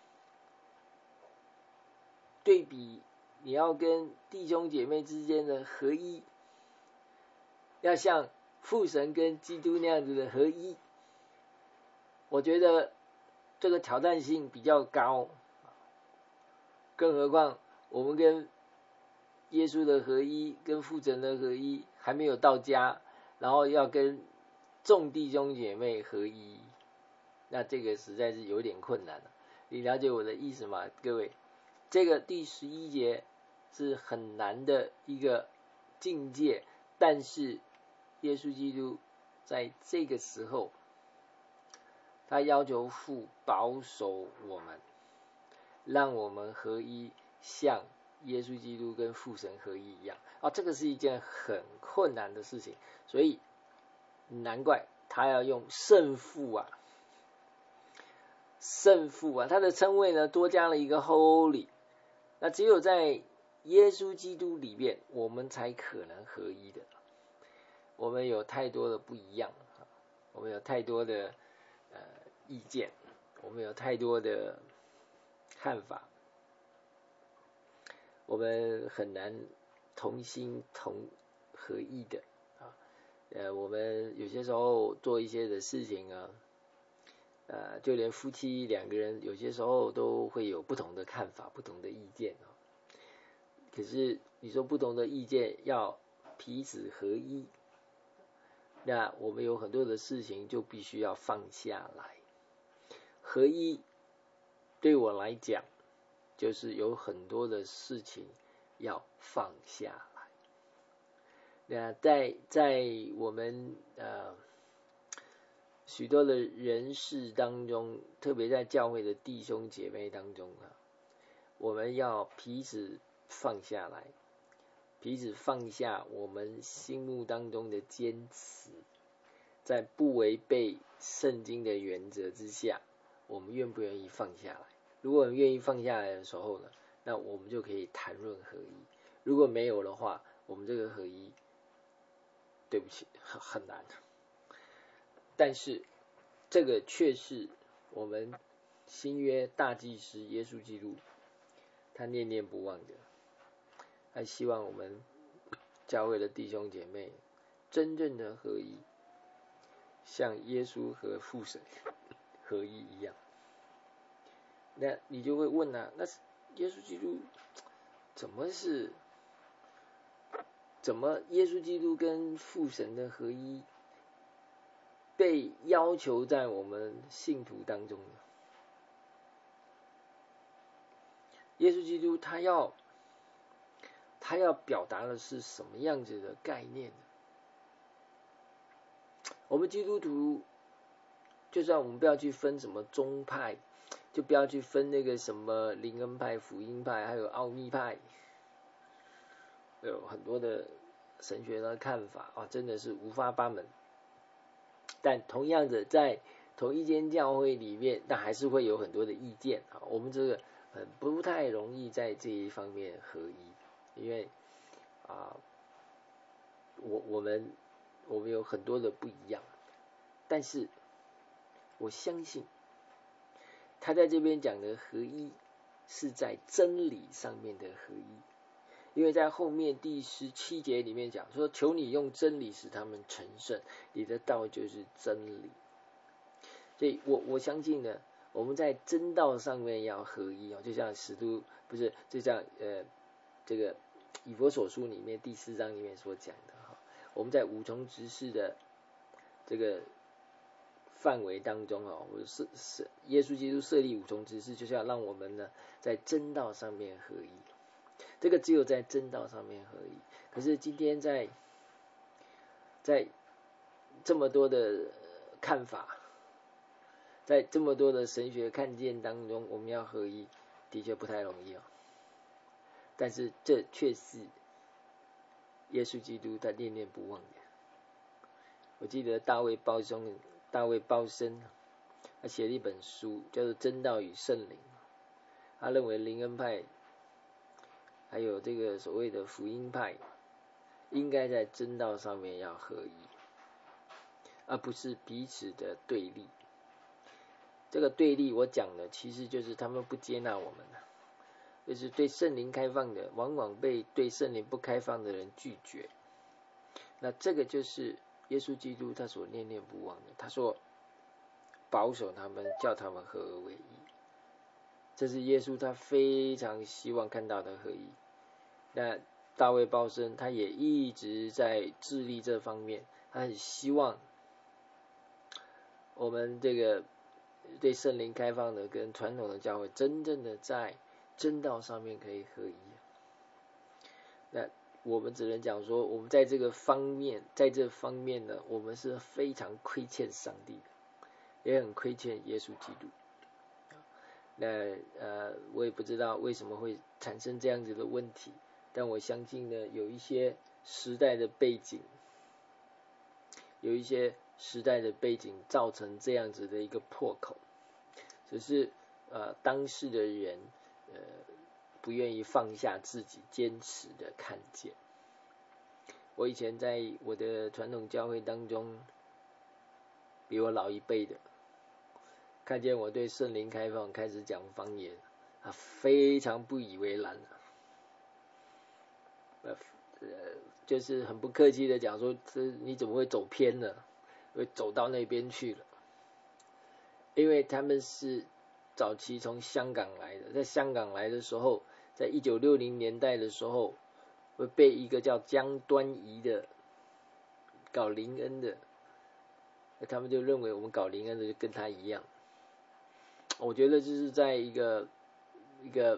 对比你要跟弟兄姐妹之间的合一，要像父神跟基督那样子的合一，我觉得这个挑战性比较高。更何况我们跟耶稣的合一，跟父神的合一还没有到家，然后要跟众弟兄姐妹合一，那这个实在是有点困难了。你了解我的意思吗，各位？这个第十一节是很难的一个境界，但是耶稣基督在这个时候，他要求父保守我们，让我们合一，像耶稣基督跟父神合一一样啊，这个是一件很困难的事情，所以难怪他要用圣父啊，圣父啊，他的称谓呢多加了一个 Holy。那只有在耶稣基督里面，我们才可能合一的。我们有太多的不一样，我们有太多的呃意见，我们有太多的看法，我们很难同心同合一的啊。呃，我们有些时候做一些的事情啊，呃，就连夫妻两个人有些时候都会有不同的看法、不同的意见啊。可是你说不同的意见要彼此合一，那我们有很多的事情就必须要放下来。合一对我来讲，就是有很多的事情要放下来。那在在我们呃许多的人事当中，特别在教会的弟兄姐妹当中啊，我们要彼此放下来，彼此放下我们心目当中的坚持，在不违背圣经的原则之下，我们愿不愿意放下来？如果我们愿意放下来的时候呢，那我们就可以谈论合一。如果没有的话，我们这个合一，对不起，很很难。但是这个却是我们新约大祭司耶稣基督他念念不忘的，他希望我们教会的弟兄姐妹真正的合一，像耶稣和父神合一一样。那你就会问啊，那耶稣基督怎么是怎么耶稣基督跟父神的合一被要求在我们信徒当中呢？耶稣基督他要他要表达的是什么样子的概念呢？我们基督徒，就算我们不要去分什么宗派，就不要去分那个什么灵恩派、福音派，还有奥秘派，有很多的神学的看法啊，真的是五花八门。但同样的，在同一间教会里面，那还是会有很多的意见啊。我们这个很不太容易在这一方面合一，因为啊，我我们我们有很多的不一样。但是我相信他在这边讲的合一， 是在真理上面的合一。因为在后面第十七节里面讲说，求你用真理使他们成圣，你的道就是真理。所以我我相信呢，我们在真道上面要合一哦，就像使徒不是，就像呃这个以弗所书里面第四章里面所讲的哈，我们在五重职事的这个范围当中哦，我是是耶稣基督设立五重职事，就是要让我们呢在真道上面合一。这个只有在真道上面合一。可是今天在在这么多的看法，在这么多的神学看见当中，我们要合一，的确不太容易哦。但是这却是耶稣基督他念念不忘的。我记得大卫鲍松，大卫鲍森，他写了一本书，叫做《真道与圣灵》。他认为灵恩派还有这个所谓的福音派，应该在真道上面要合一，而不是彼此的对立。这个对立我讲的其实就是他们不接纳我们，就是对圣灵开放的往往被对圣灵不开放的人拒绝。那这个就是耶稣基督他所念念不忘的，他说保守他们，叫他们合而为一。这是耶稣他非常希望看到的合一。那大卫鲍森他也一直在致力这方面，他很希望我们这个对圣灵开放的跟传统的教会真正的在真道上面可以合一。那我们只能讲说，我们在这个方面，在这方面呢，我们是非常亏欠上帝的，也很亏欠耶稣基督。那呃，我也不知道为什么会产生这样子的问题，但我相信呢，有一些时代的背景，有一些时代的背景造成这样子的一个破口，只是呃当事的人呃不愿意放下自己坚持的看见。我以前在我的传统教会当中，比我老一辈的，看见我对圣灵开放，开始讲方言，啊，非常不以为然，呃，就是很不客气的讲说，这你怎么会走偏了，会走到那边去了？因为他们是早期从香港来的，在香港来的时候，在一九六零年代的时候，会被一个叫江端仪的搞灵恩的，他们就认为我们搞灵恩的就跟他一样。我觉得就是在一个一个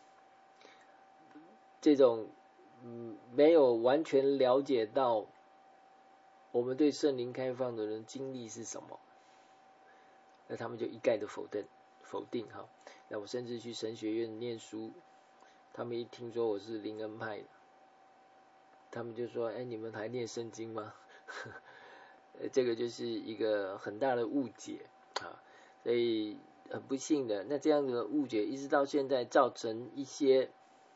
这种嗯没有完全了解到我们对圣灵开放的人经历是什么，那他们就一概的否定否定哈。那我甚至去神学院念书，他们一听说我是灵恩派的，他们就说：“哎，你们还念圣经吗？”这个就是一个很大的误解啊，所以很不幸的，那这样的误解一直到现在，造成一些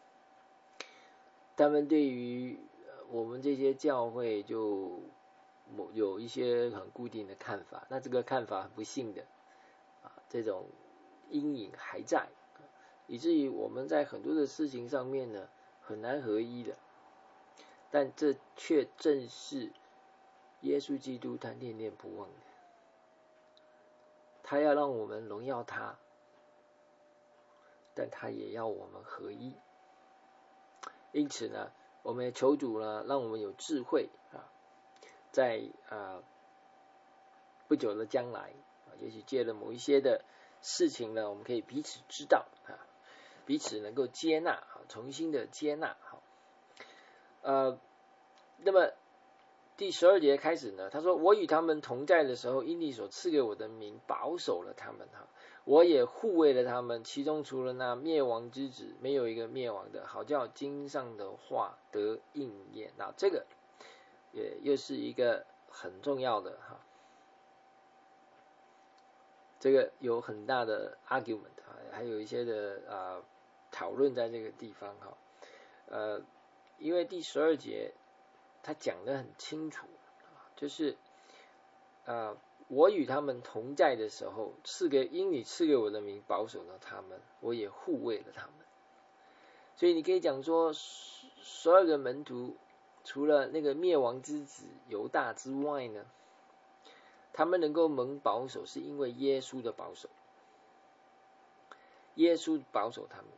他们对于我们这些教会就有一些很固定的看法。那这个看法很不幸的啊，这种阴影还在，以至于我们在很多的事情上面呢很难合一的。但这却正是耶稣基督他念念不忘的，他要让我们荣耀他，但他也要我们合一。因此呢，我们求主呢，让我们有智慧啊，在啊不久的将来啊，也许借了某一些的事情呢，我们可以彼此知道啊，彼此能够接纳，重新的接纳。好，呃，那么第十二节开始呢，他说：“我与他们同在的时候，因你所赐给我的名，保守了他们哈。我也护卫了他们，其中除了那灭亡之子，没有一个灭亡的，好叫经上的话得应验。”那这个也又是一个很重要的哈，这个有很大的 argument 啊，还有一些的啊讨论在这个地方哈。呃，因为第十二节他讲得很清楚，就是啊、我与他们同在的时候，赐给因你赐给我的名保守了他们，我也护卫了他们。所以你可以讲说，十二个门徒除了那个灭亡之子犹大之外呢，他们能够蒙保守，是因为耶稣的保守，耶稣保守他们。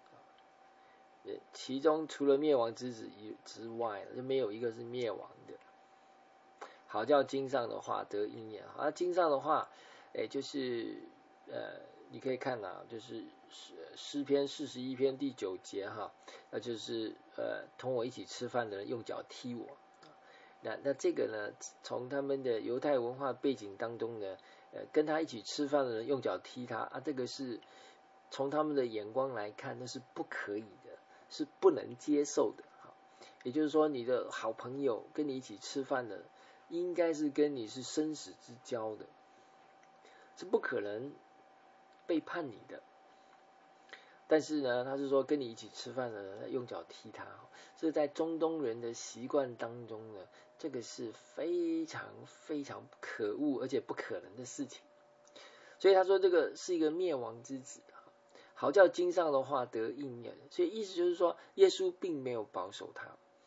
其中除了灭亡之子之外，就没有一个是灭亡的。好叫经上的话得应验。啊，经上的话，哎，就是呃，你可以看啊，就是诗篇四十一篇第九节哈，那就是呃，同我一起吃饭的人用脚踢我。那那这个呢，从他们的犹太文化背景当中呢，呃，跟他一起吃饭的人用脚踢他啊，这个是从他们的眼光来看，那是不可以的，是不能接受的。也就是说，你的好朋友跟你一起吃饭的，应该是跟你是生死之交的，是不可能背叛你的。但是呢，他是说跟你一起吃饭的人用脚踢他，这在中东人的习惯当中呢，这个是非常非常可恶而且不可能的事情。所以他说这个是一个灭亡之子，好叫经上的话得应验。所以意思就是说，耶稣并没有保守他。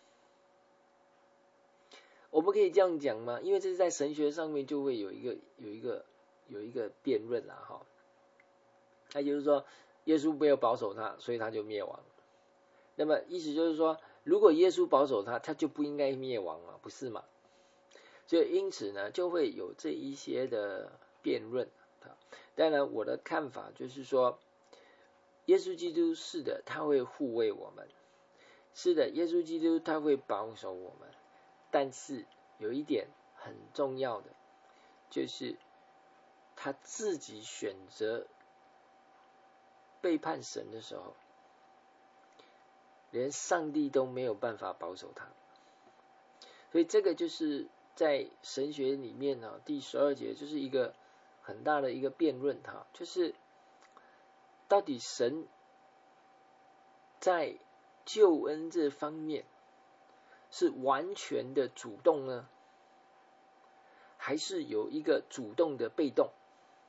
我们可以这样讲吗？因为这是在神学上面就会有一个有一个有一个辩论啦，哈。那就是说，耶稣没有保守他，所以他就灭亡。那么意思就是说，如果耶稣保守他，他就不应该灭亡嘛，不是吗？所以因此呢，就会有这一些的辩论。当然，我的看法就是说，耶稣基督是的，他会护卫我们；是的，耶稣基督他会保守我们。但是有一点很重要的，就是他自己选择背叛神的时候，连上帝都没有办法保守他。所以这个就是在神学里面呢，第十二节就是一个很大的一个辩论哈，就是到底神在救恩这方面是完全的主动呢，还是有一个主动的被动？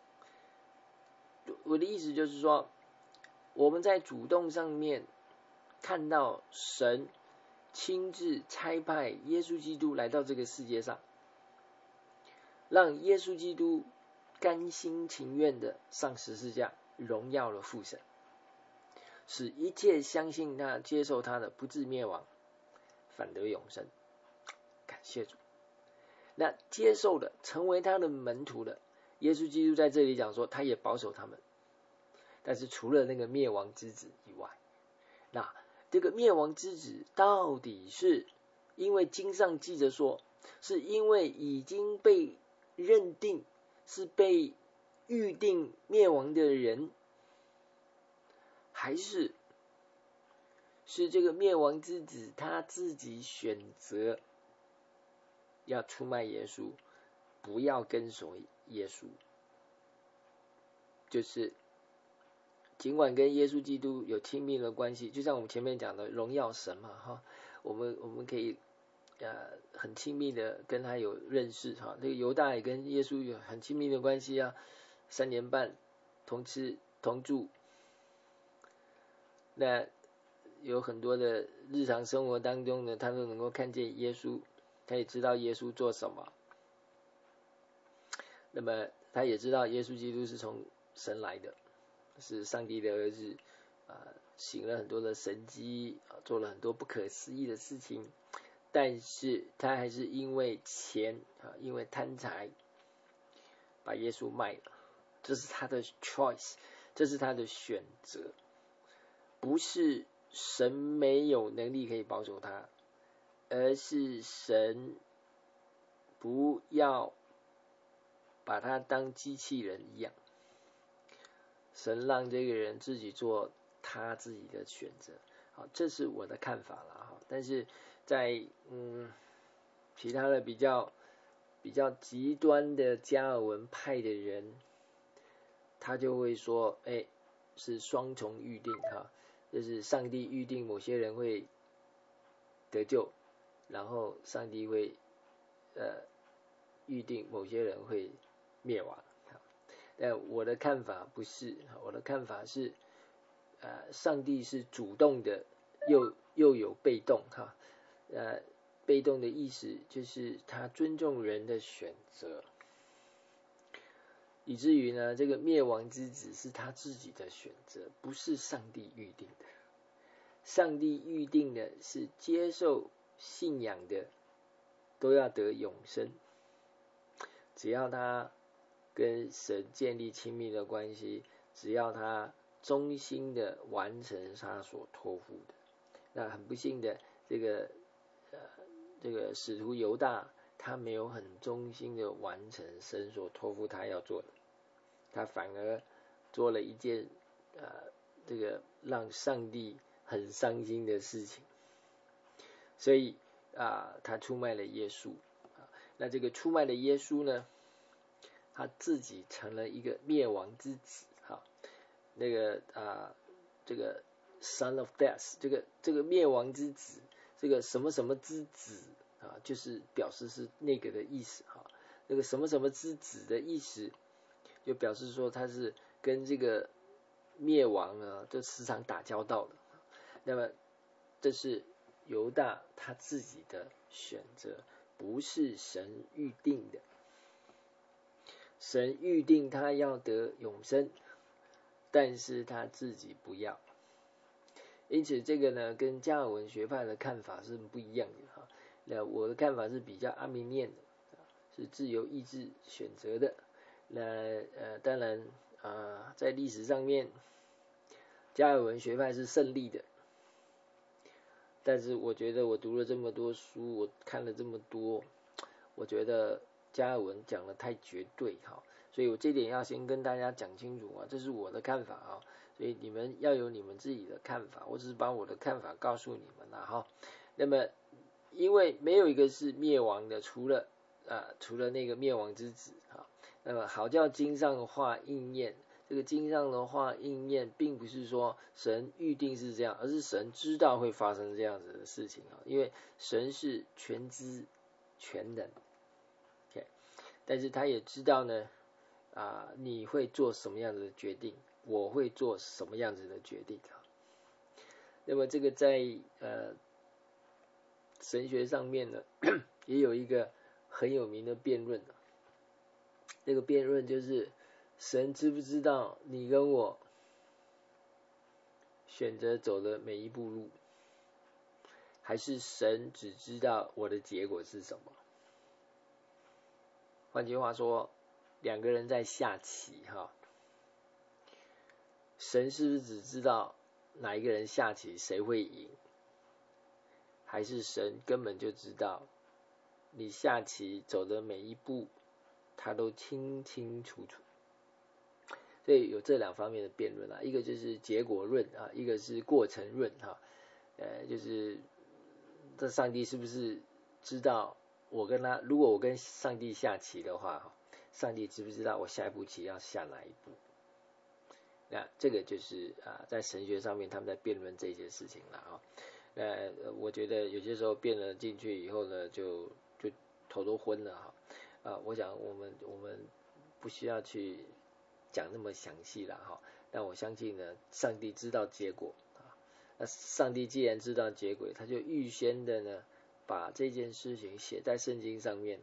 我的意思就是说，我们在主动上面看到神亲自差派耶稣基督来到这个世界上，让耶稣基督甘心情愿的上十字架，荣耀了父神，使一切相信他、接受他的不至灭亡，反得永生。感谢主。那接受的成为他的门徒的耶稣基督在这里讲说，他也保守他们，但是除了那个灭亡之子以外，那这个灭亡之子到底是因为经上记着说，是因为已经被认定是被预定灭亡的人，还是是这个灭亡之子他自己选择要出卖耶稣，不要跟随耶稣？就是尽管跟耶稣基督有亲密的关系，就像我们前面讲的荣耀神嘛，哈，我们我们可以呃很亲密的跟他有认识哈。这个犹大也跟耶稣有很亲密的关系啊，三年半同吃同住，那有很多的日常生活当中呢，他都能够看见耶稣，他也知道耶稣做什么，那么他也知道耶稣基督是从神来的，是上帝的儿子，啊、呃，行了很多的神迹，啊，做了很多不可思议的事情，但是他还是因为钱啊，因为贪财，把耶稣卖了。这是他的 choice， 这是他的选择，不是神没有能力可以保守他，而是神不要把他当机器人一样，神让这个人自己做他自己的选择。好，这是我的看法啦。但是在嗯其他的比较比较极端的加尔文派的人，他就会说，哎，是双重预定哈，就是上帝预定某些人会得救，然后上帝会呃预定某些人会灭亡。但我的看法不是，我的看法是，呃，上帝是主动的，又又有被动哈，呃，被动的意思就是他尊重人的选择，以至于呢，这个灭亡之子是他自己的选择，不是上帝预定的。上帝预定的是接受信仰的都要得永生，只要他跟神建立亲密的关系，只要他忠心的完成他所托付的。那很不幸的，这个呃这个使徒犹大，他没有很忠心的完成神所托付他要做的，他反而做了一件呃这个让上帝很伤心的事情，所以啊、呃，他出卖了耶稣。那这个出卖了耶稣呢，他自己成了一个灭亡之子，哈，那个啊，这个 son of death， 这个这个灭亡之子，这个什么什么之子啊，就是表示是那个的意思哈。那个什么什么之子的意思，就表示说他是跟这个灭亡啊，就时常打交道的。那么这是犹大他自己的选择，不是神预定的。神预定他要得永生，但是他自己不要。因此这个呢，跟加尔文学派的看法是不一样的哈。那我的看法是比较阿明念的，是自由意志选择的。那呃，当然啊、呃，在历史上面，加尔文学派是胜利的。但是我觉得我读了这么多书，我看了这么多，我觉得加尔文讲的太绝对哈，所以我这点要先跟大家讲清楚啊，这是我的看法啊，所以你们要有你们自己的看法，我只是把我的看法告诉你们了哈。那么因为没有一个是灭亡的，除了啊除了那个灭亡之子啊，那么好叫经上的话应验。这个经上的话应验，并不是说神预定是这样，而是神知道会发生这样子的事情啊，因为神是全知全能 ，OK， 但是他也知道呢，啊，你会做什么样子的决定，我会做什么样子的决定啊。那么这个在呃神学上面呢，也有一个很有名的辩论，这个辩论就是神知不知道你跟我选择走的每一步路，还是神只知道我的结果是什么？换句话说，两个人在下棋哈，神是不是只知道哪一个人下棋谁会赢，还是神根本就知道你下棋走的每一步他都清清楚楚？所以有这两方面的辩论啊，一个就是结果论啊，一个是过程论哈。呃，就是这上帝是不是知道我跟他，如果我跟上帝下棋的话，上帝知不知道我下一步棋要下哪一步？那这个就是啊，在神学上面他们在辩论这些事情了啊。呃，我觉得有些时候辩了进去以后呢，就就头都昏了哈。啊，我想我们我们不需要去讲那么详细了哈，但我相信呢，上帝知道结果啊。那上帝既然知道结果，他就预先的呢，把这件事情写在圣经上面。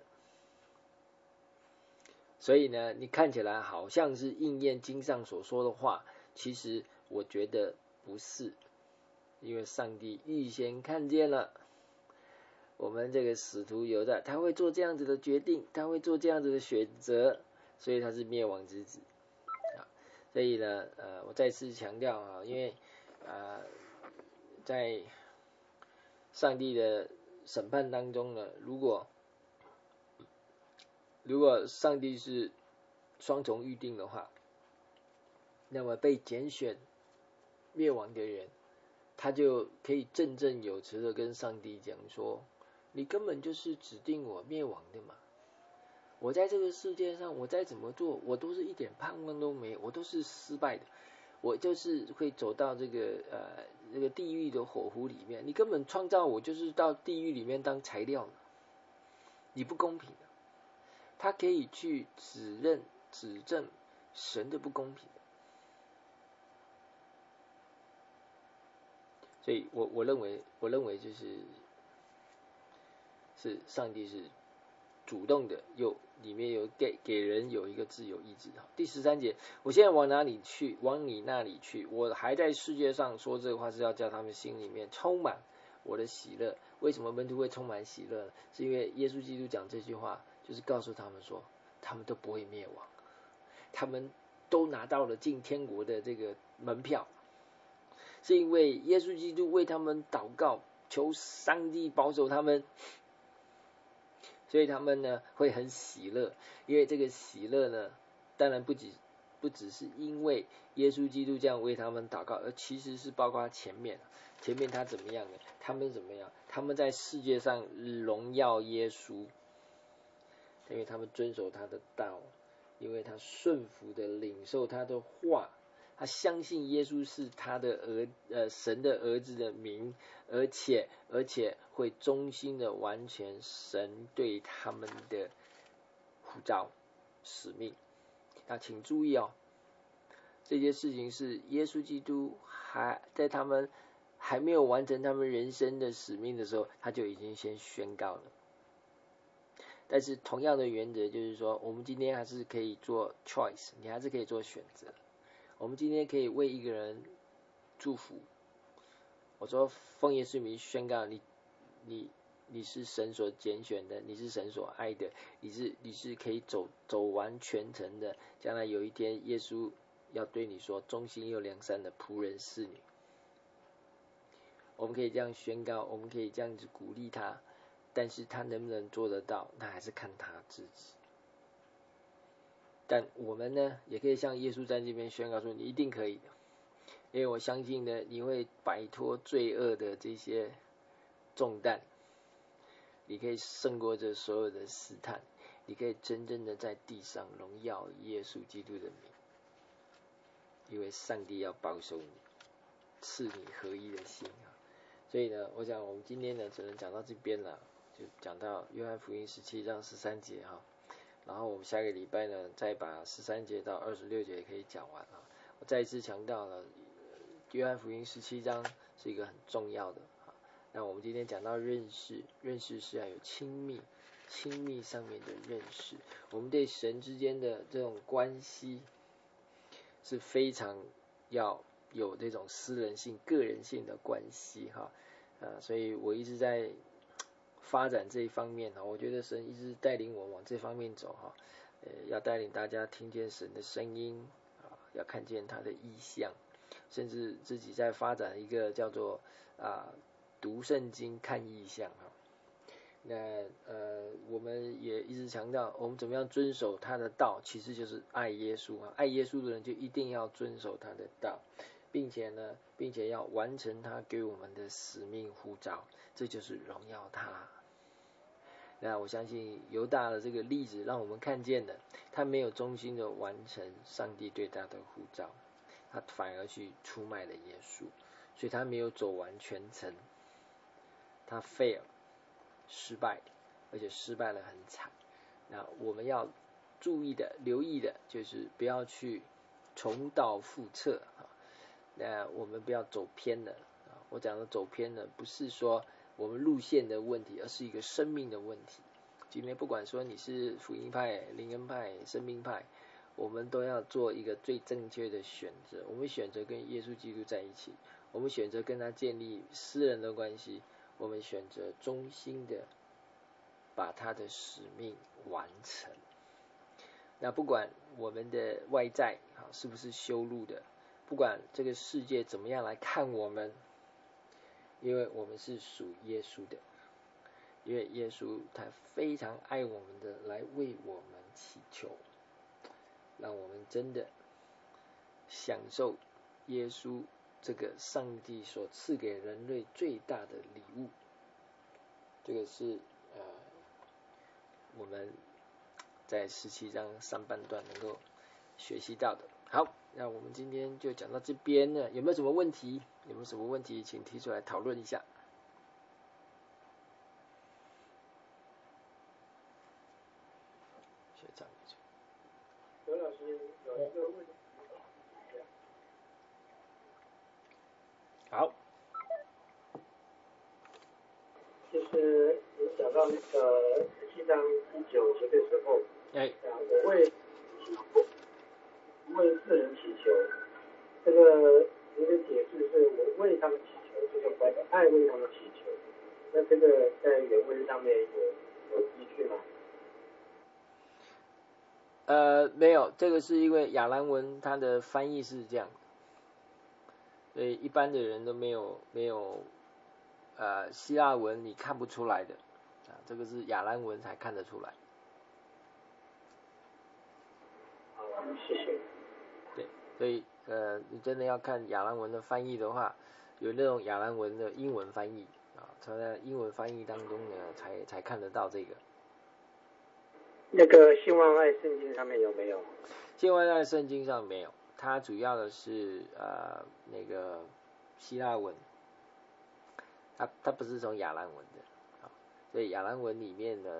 所以呢，你看起来好像是应验经上所说的话，其实我觉得不是，因为上帝预先看见了我们这个使徒犹大，他会做这样子的决定，他会做这样子的选择，所以他是灭亡之子。所以呢，呃，我再次强调啊，因为呃，在上帝的审判当中呢，如果如果上帝是双重预定的话，那么被拣选灭亡的人，他就可以振振有词的跟上帝讲说，你根本就是指定我灭亡的嘛。我在这个世界上，我再怎么做，我都是一点盼望都没，我都是失败的，我就是会走到这个呃这个地狱的火湖里面。你根本创造我就是到地狱里面当材料的，你不公平的。 他可以去指认指证神的不公平。所以我我认为我认为就是是上帝是主动的，有里面有给给人有一个自由意志。第十三节，我现在往哪里去？往你那里去。我还在世界上说这个话，是要叫他们心里面充满我的喜乐。为什么门徒会充满喜乐呢？是因为耶稣基督讲这句话，就是告诉他们说，他们都不会灭亡，他们都拿到了进天国的这个门票，是因为耶稣基督为他们祷告，求上帝保守他们。所以他们呢会很喜乐，因为这个喜乐呢，当然不只不只是因为耶稣基督这样为他们祷告，而其实是包括前面，前面他怎么样呢？他们怎么样？他们在世界上荣耀耶稣，因为他们遵守他的道，因为他顺服的领受他的话，他相信耶稣是他的儿呃神的儿子的名，而且而且会忠心的完全神对他们的呼召使命。那请注意哦，这些事情是耶稣基督还在他们还没有完成他们人生的使命的时候，他就已经先宣告了。但是同样的原则就是说，我们今天还是可以做 choice， 你还是可以做选择。我们今天可以为一个人祝福，我说奉耶稣名宣告你你你是神所拣选的，你是神所爱的，你是你是可以走走完全程的。将来有一天耶稣要对你说，忠心又良善的仆人是你。我们可以这样宣告，我们可以这样子鼓励他，但是他能不能做得到，那还是看他自己。但我们呢，也可以像耶稣在这边宣告说，你一定可以的，因为我相信呢，你会摆脱罪恶的这些重担，你可以胜过这所有的试探，你可以真正的在地上荣耀耶稣基督的名，因为上帝要保守你，赐你合一的心啊。所以呢，我想我们今天呢只能讲到这边了，就讲到约翰福音十七章十三节哈。然后我们下个礼拜呢，再把十三节到二十六节也可以讲完啊。我再一次强调了，约翰福音十七章是一个很重要的啊。那我们今天讲到认识，认识是要有亲密，亲密上面的认识，我们对神之间的这种关系是非常要有这种私人性、个人性的关系哈。呃，所以我一直在发展这一方面哈，我觉得神一直带领我往这方面走哈，呃，要带领大家听见神的声音啊，要看见他的意象，甚至自己在发展一个叫做啊读圣经看意象哈。那呃，我们也一直强调，我们怎么样遵守他的道，其实就是爱耶稣啊，爱耶稣的人就一定要遵守他的道，并且呢，并且要完成他给我们的使命呼召，这就是荣耀他。那我相信犹大的这个例子让我们看见了，他没有忠心的完成上帝对他的呼召，他反而去出卖了耶稣，所以他没有走完全程，他 fail 失败，而且失败了很惨。那我们要注意的、留意的就是不要去重蹈覆辙啊。那我们不要走偏了啊。我讲的走偏了，不是说我们路线的问题，而是一个生命的问题。今天不管说你是福音派、灵恩派、生命派，我们都要做一个最正确的选择。我们选择跟耶稣基督在一起，我们选择跟他建立私人的关系，我们选择忠心的把他的使命完成。那不管我们的外在是不是修路的，不管这个世界怎么样来看我们，因为我们是属耶稣的，因为耶稣他非常爱我们的，来为我们祈求，让我们真的享受耶稣这个上帝所赐给人类最大的礼物。这个是呃我们在十七章上半段能够学习到的。好，那我们今天就讲到这边了，有没有什么问题？有没有什么问题请提出来讨论一下。 有一个问题。 好。 就是你讲到那个十七章第九节的时候， 哎， 我为为世人祈求，这个您的解释是我为他们祈求，这个怀着爱为他们祈求，那这个在原文上面有有依据吗？ 呃，没有，这个是因为亚兰文它的翻译是这样，所以一般的人都没有没有。呃，希腊文你看不出来的，啊，这个是亚兰文才看得出来。 好，谢谢。 对，所以呃，你真的要看亚兰文的翻译的话，有那种亚兰文的英文翻译啊，它在英文翻译当中呢，才才看得到这个。 那个新望爱圣经上面有没有？ 新望爱圣经上没有，它主要的是呃那个希腊文。它它不是从亚兰文的，啊，所以亚兰文里面的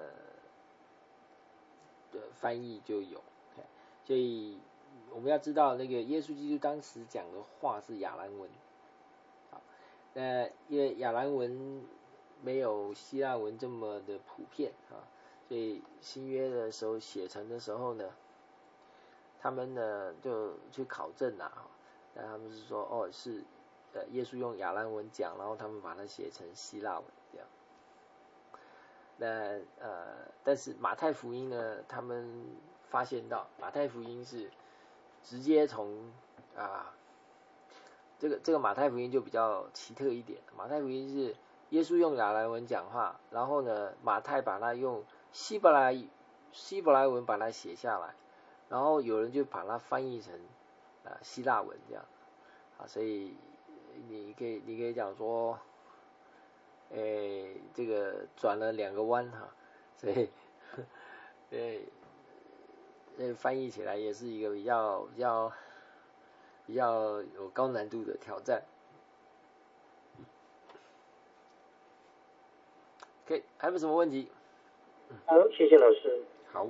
的翻译就有，所以我们要知道那个耶稣基督当时讲的话是亚兰文，啊，那因为亚兰文没有希腊文这么的普遍啊，所以新约的时候写成的时候呢，他们呢就去考证啊，那他们是说哦是。呃，耶稣用亚兰文讲，然后他们把它写成希腊文这样。那呃，但是马太福音呢，他们发现到马太福音是直接从啊，这个这个马太福音就比较奇特一点。马太福音是耶稣用亚兰文讲话，然后呢，马太把它用希伯来希伯来文把它写下来，然后有人就把它翻译成啊希腊文这样啊，所以。你可以，你可以讲说，诶，这个转了两个弯哈，所以，对，呃，翻译起来也是一个比较比较比较有高难度的挑战。OK， 还有什么问题？ 好，谢谢老师。 好。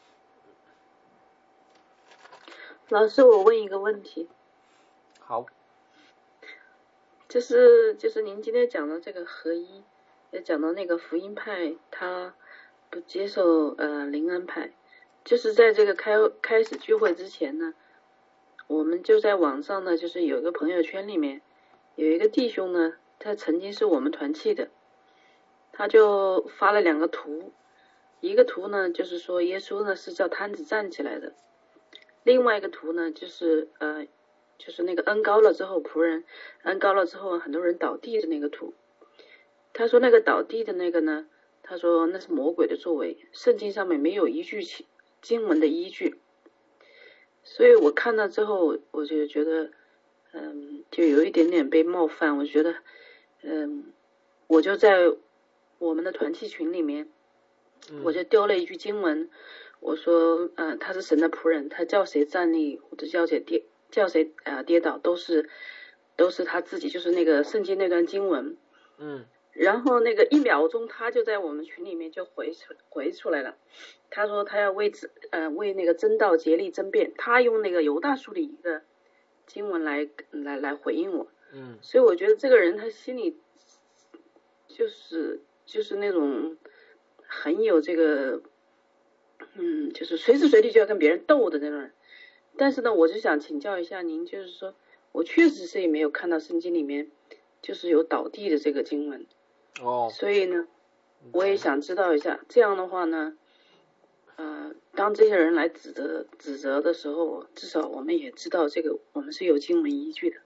老师，我问一个问题。 好。 就是就是您今天讲的这个合一，也讲到那个福音派他不接受呃灵恩派，就是在这个开开始聚会之前呢，我们就在网上呢，就是有一个朋友圈里面有一个弟兄呢，他曾经是我们团契的，他就发了两个图，一个图呢就是说耶稣呢是叫摊子站起来的，另外一个图呢就是呃。就是那个恩高了之后，仆人恩高了之后，很多人倒地的那个图。他说那个倒地的那个呢，他说那是魔鬼的作为，圣经上面没有依据经文的依据。所以我看到之后，我就觉得，嗯，就有一点点被冒犯。我觉得，嗯，我就在我们的团契群里面，我就丢了一句经文，我说，嗯，他是神的仆人，他叫谁站立或者叫谁跌。叫谁啊、呃、跌倒都是都是他自己，就是那个圣经那段经文， 嗯， 然后那个一秒钟他就在我们群里面就回出回出来了，他说他要为呃为那个真道竭力争辩，他用那个犹大书里一个经文来来来回应我， 嗯， 所以我觉得这个人他心里就是就是那种很有这个嗯就是随时随地就要跟别人斗的那种人。但是呢，我就想请教一下您，就是说我确实是也没有看到圣经里面就是有倒地的这个经文， 哦， 所以呢，我也想知道一下，这样的话呢，呃，当这些人来指责指责的时候，至少我们也知道这个我们是有经文依据的。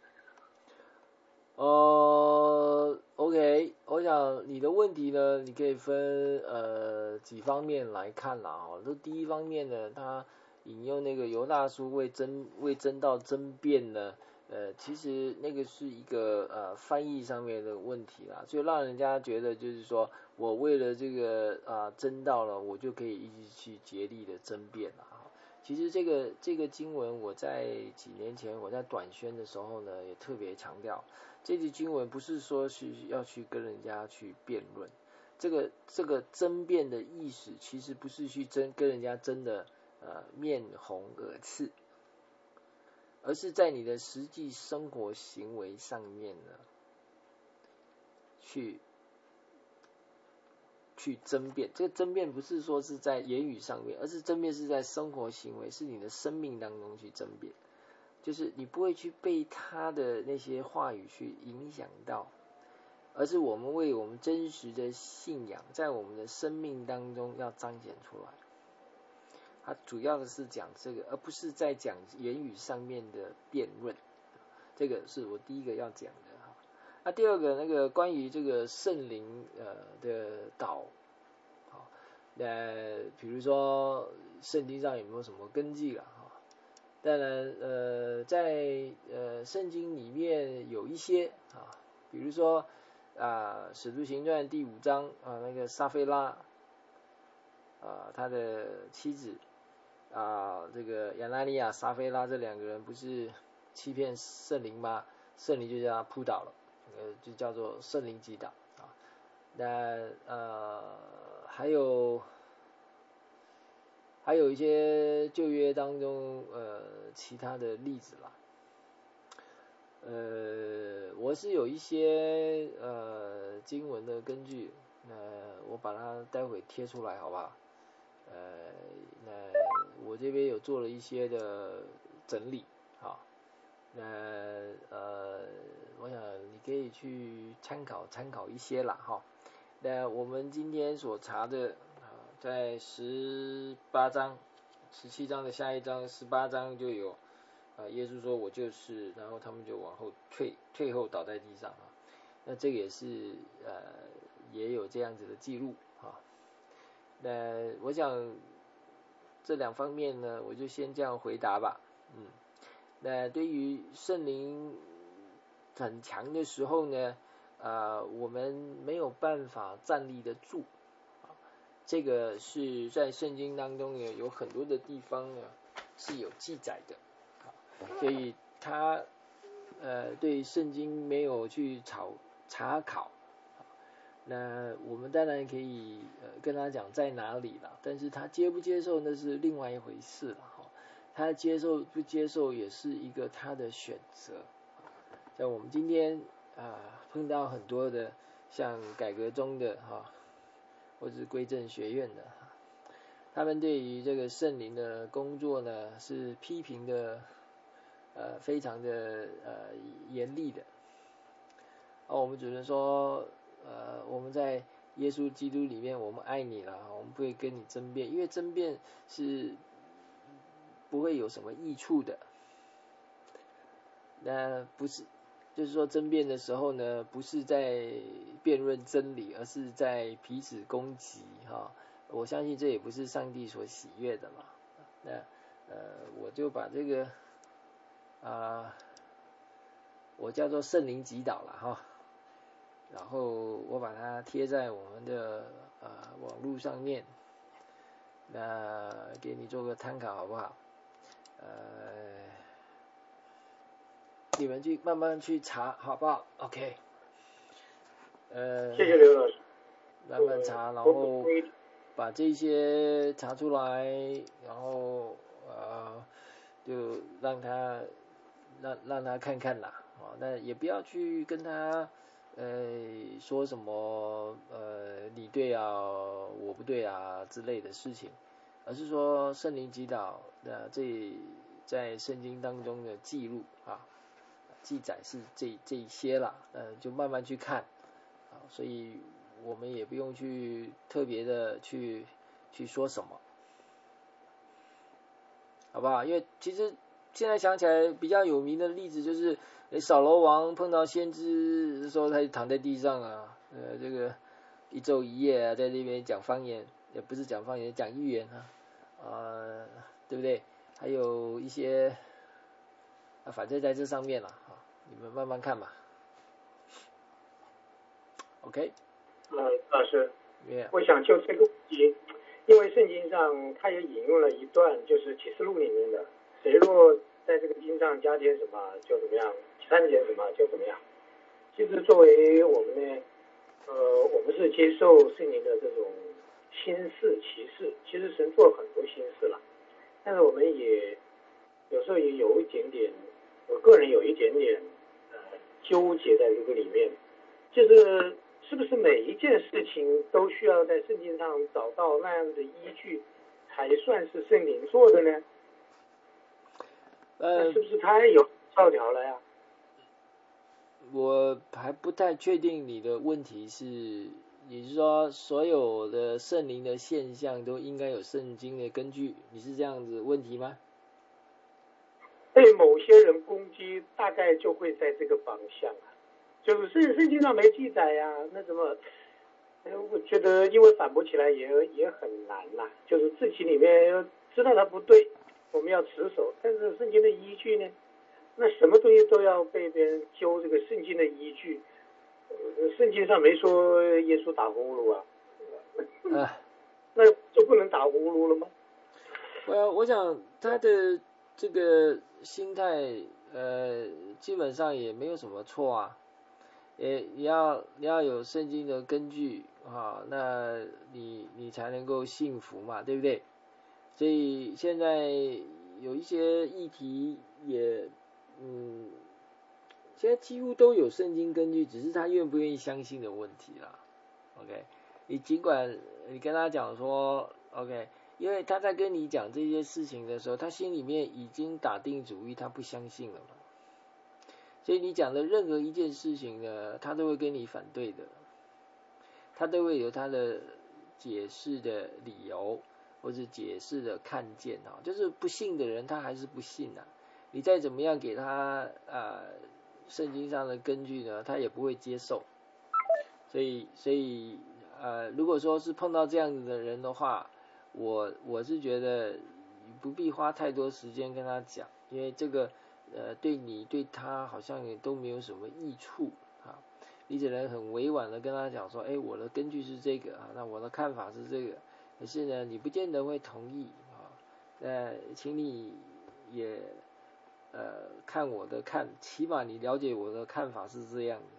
呃 ，OK， 我想你的问题呢，你可以分呃几方面来看啦哈。这第一方面呢，他引用那个犹大书为真为真道争辩呢，呃，其实那个是一个呃翻译上面的问题啦，就让人家觉得就是说我为了这个啊、呃、真道了，我就可以一直去竭力的争辩啦。其实这个这个经文我在几年前我在短宣的时候呢，也特别强调，这句经文不是说是要去跟人家去辩论，这个这个争辩的意思其实不是去争跟人家争的。呃呃面红耳赤，而是在你的实际生活行为上面呢，去去争辩。这个争辩不是说是在言语上面，而是争辩是在生活行为，是你的生命当中去争辩。就是你不会去被他的那些话语去影响到，而是我们为我们真实的信仰在我们的生命当中要彰显出来。它主要的是讲这个，而不是在讲言语上面的辩论。这个是我第一个要讲的。那第二个，那个关于这个圣灵呃的导，好，呃，比如说圣经上有没有什么根据了？当然，呃，在呃圣经里面有一些啊，比如说啊，《使徒行传》第五章啊，那个撒非拉啊，他的妻子啊，这个亚拿尼亚、撒非拉这两个人不是欺骗圣灵吗？圣灵就叫他扑倒了，呃，就叫做圣灵击倒啊。那呃，还有。还有一些旧约当中呃其他的例子啦，呃，我是有一些呃经文的根据，呃，我把它待会贴出来好不好？呃，那我这边有做了一些的整理，好，那呃，我想你可以去参考参考一些啦，哈。那我们今天所查的。在十八章、十七章的下一章，十八章就有啊，耶稣说我就是，然后他们就往后退，退后倒在地上啊。那这个也是呃也有这样子的记录啊。那我想这两方面呢，我就先这样回答吧。嗯，那对于圣灵很强的时候呢，啊、呃，我们没有办法站立得住。这个是在圣经当中呢，有很多的地方呢是有记载的，所以他呃对圣经没有去查查考，那我们当然可以呃跟他讲在哪里了，但是他接不接受那是另外一回事了哈，他接受不接受也是一个他的选择。在我们今天啊、呃、碰到很多的像改革中的哈。或者是归正学院的，他们对于这个圣灵的工作呢是批评的，呃，非常的呃严厉的。哦，我们只能说，呃，我们在耶稣基督里面，我们爱你了，我们不会跟你争辩，因为争辩是不会有什么益处的。那不是。就是说争辩的时候呢，不是在辩论真理，而是在彼此攻击哈。我相信这也不是上帝所喜悦的嘛。那呃，我就把这个啊、呃，我叫做圣灵击倒了哈。然后我把它贴在我们的呃网络上面，那给你做个参考好不好？呃。你们去慢慢去查，好不好 ？OK。呃， 谢谢刘老师。 慢慢查，然后把这些查出来，然后呃，就让他让让他看看啦，啊，那也不要去跟他呃说什么呃你对啊，我不对啊之类的事情，而是说圣灵击倒，那这在圣经当中的记录啊。记载是这这一些啦，呃，就慢慢去看，啊，所以我们也不用去特别的去去说什么，好不好？因为其实现在想起来比较有名的例子就是，扫罗王碰到先知的时候，他就躺在地上啊，呃，这个一昼一夜啊，在那边讲方言，也不是讲方言，讲预言啊，呃，对不对？还有一些，啊，反正在这上面了。你们慢慢看吧 ，OK？ 呃，老师， yeah. 我想就这个问题，因为圣经上他也引用了一段，就是启示录里面的，谁若在这个经上加添什么就怎么样，删减什么就怎么样。其实作为我们呢，呃，我们是接受圣灵的这种心事启示，其实神做很多心事了， 但是我们也有时候也有一点点，我个人有一点点呃纠结在这个里面，就是是不是每一件事情都需要在圣经上找到那样的依据，才算是圣灵做的呢？ 呃， 那是不是太有教条了呀？ 我还不太确定你的问题是，也就是说所有的圣灵的现象都应该有圣经的根据，你是这样子问题吗？ 被某些人攻击，大概就会在这个方向啊，就是圣圣经上没记载呀、啊，那怎么？我觉得因为反驳起来也也很难呐、啊，就是自己里面知道它不对，我们要持守，但是圣经的依据呢？那什么东西都要被别人揪这个圣经的依据，呃，圣经上没说耶稣打呼噜啊， 啊， 那就不能打呼噜了吗？ 我我想他的这个心态，呃，基本上也没有什么错啊，也也要你要有圣经的根据啊，那你你才能够幸福嘛，对不对？所以现在有一些议题也，嗯，现在几乎都有圣经根据，只是他愿不愿意相信的问题啦。OK， 你尽管你跟他讲说 ，OK， 因为他在跟你讲这些事情的时候，他心里面已经打定主意，他不相信了嘛。所以你讲的任何一件事情呢，他都会跟你反对的，他都会有他的解释的理由或者解释的看见啊，就是不信的人他还是不信啊，你再怎么样给他呃圣经上的根据呢，他也不会接受。所以所以呃如果说是碰到这样子的人的话，我我是觉得不必花太多时间跟他讲，因为这个呃对你对他好像也都没有什么益处啊。你只能很委婉的跟他讲说，哎，我的根据是这个啊，那我的看法是这个，可是呢，你不见得会同意啊。那请你也呃看我的看，起码你了解我的看法是这样的。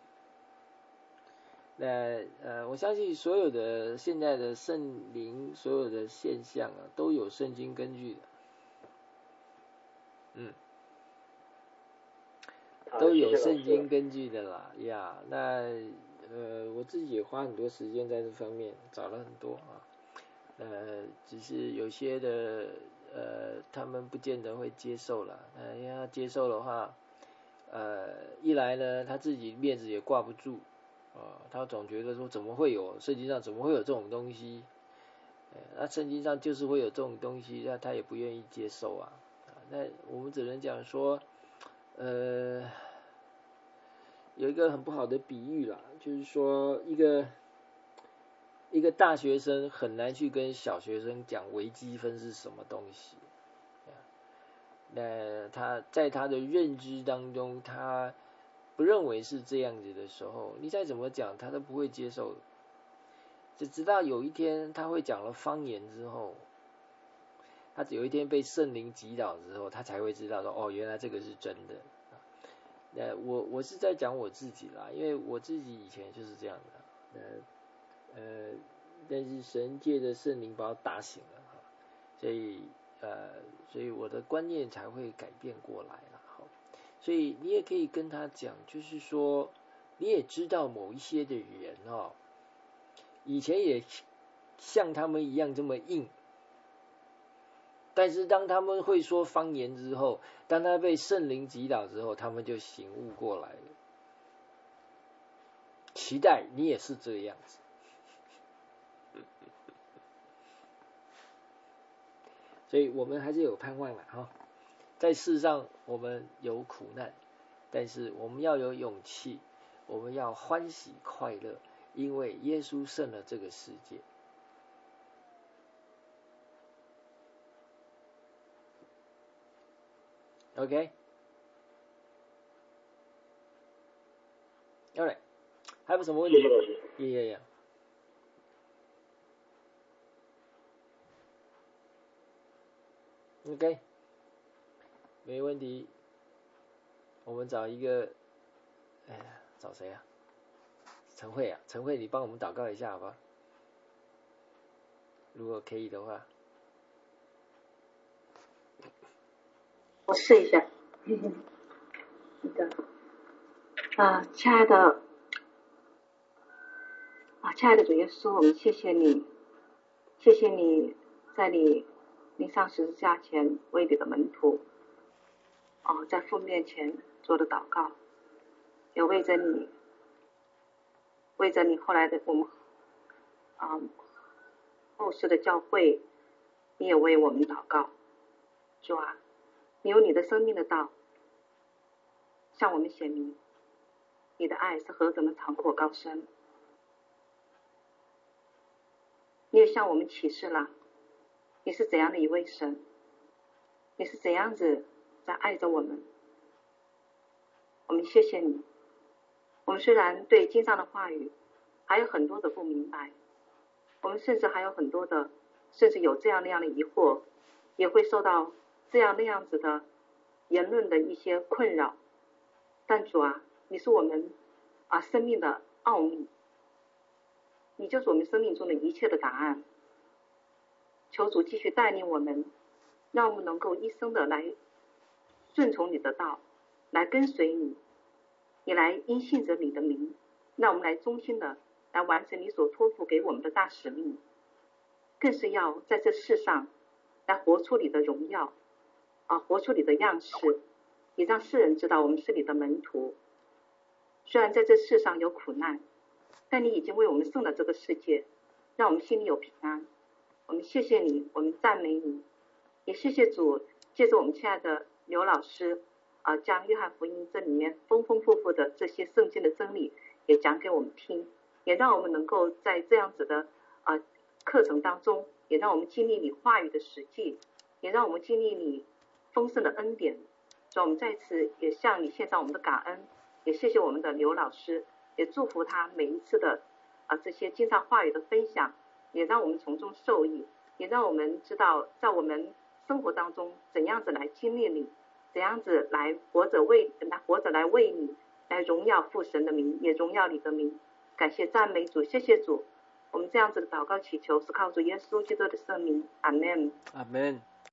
那呃，我相信所有的现在的圣灵，所有的现象啊，都有圣经根据的，嗯，都有圣经根据的啦呀。那呃，我自己也花很多时间在这方面，找了很多啊。呃，只是有些的呃，他们不见得会接受了。呃，因为他接受的话，呃，一来呢，他自己面子也挂不住。啊，他总觉得说怎么会有圣经上怎么会有这种东西？呃，那圣经上就是会有这种东西，那他也不愿意接受啊。啊，那我们只能讲说，呃，有一个很不好的比喻啦，就是说一个一个大学生很难去跟小学生讲微积分是什么东西。那他在他的认知当中，他不认为是这样子的时候，你再怎么讲他都不会接受的。只直到有一天他会讲了方言之后，他有一天被圣灵击倒之后，他才会知道说，哦，原来这个是真的。那我我是在讲我自己啦，因为我自己以前就是这样的。呃呃，但是神借着圣灵把我打醒了，所以呃，所以我的观念才会改变过来了。所以你也可以跟他讲，就是说，你也知道某一些的人哦，以前也像他们一样这么硬，但是当他们会说方言之后，当他被圣灵击倒之后，他们就醒悟过来了。期待你也是这样子。所以我们还是有盼望的哈，在世上我们有苦难，但是我们要有勇气，我们要欢喜快乐，因为耶稣胜了这个世界。OK， 好嘞，还有什么问题？ 谢谢老师。 耶耶耶。OK， 没问题。我们找一个，哎呀，找谁啊？陈慧啊，陈慧，你帮我们祷告一下好不好？如果可以的话。 我试一下。一个啊，亲爱的啊，亲爱的主耶稣，我们谢谢你，谢谢你在你临上十字架前为你的门徒哦，在父面前做的祷告，也为着你，为着你后来的我们啊后世的教会，你也为我们祷告。主啊，你有你的生命的道向我们显明，你的爱是何等的长阔高深，你也向我们启示了你是怎样的一位神，你是怎样子在爱着我们。我们谢谢你，我们虽然对经上的话语还有很多的不明白，我们甚至还有很多的甚至有这样那样的疑惑，也会受到这样那样子的言论的一些困扰，但主啊，你是我们啊生命的奥秘，你就是我们生命中的一切的答案。求主继续带领我们，让我们能够一生的来顺从你的道，来跟随你，你来因信着你的名，让我们来忠心的来完成你所托付给我们的大使命，更是要在这世上来活出你的荣耀啊，活出你的样式，也让世人知道我们是你的门徒。虽然在这世上有苦难，但你已经为我们胜了这个世界，让我们心里有平安。我们谢谢你，我们赞美你，也谢谢主借着我们亲爱的刘老师啊，将约翰福音这里面丰丰富富的这些圣经的真理也讲给我们听，也让我们能够在这样子的啊课程当中，也让我们经历你话语的实际，也让我们经历你丰盛的恩典。所以我们在此也向你献上我们的感恩，也谢谢我们的刘老师，也祝福他每一次的啊这些经上话语的分享，也让我们从中受益，也让我们知道在我们生活当中怎样子来经历你，怎样子来活着为来活着来为你，来荣耀父神的名，也荣耀你的名。感谢赞美主，谢谢主。我们这样子的祷告祈求是靠主耶稣基督的圣名，阿们。 阿们。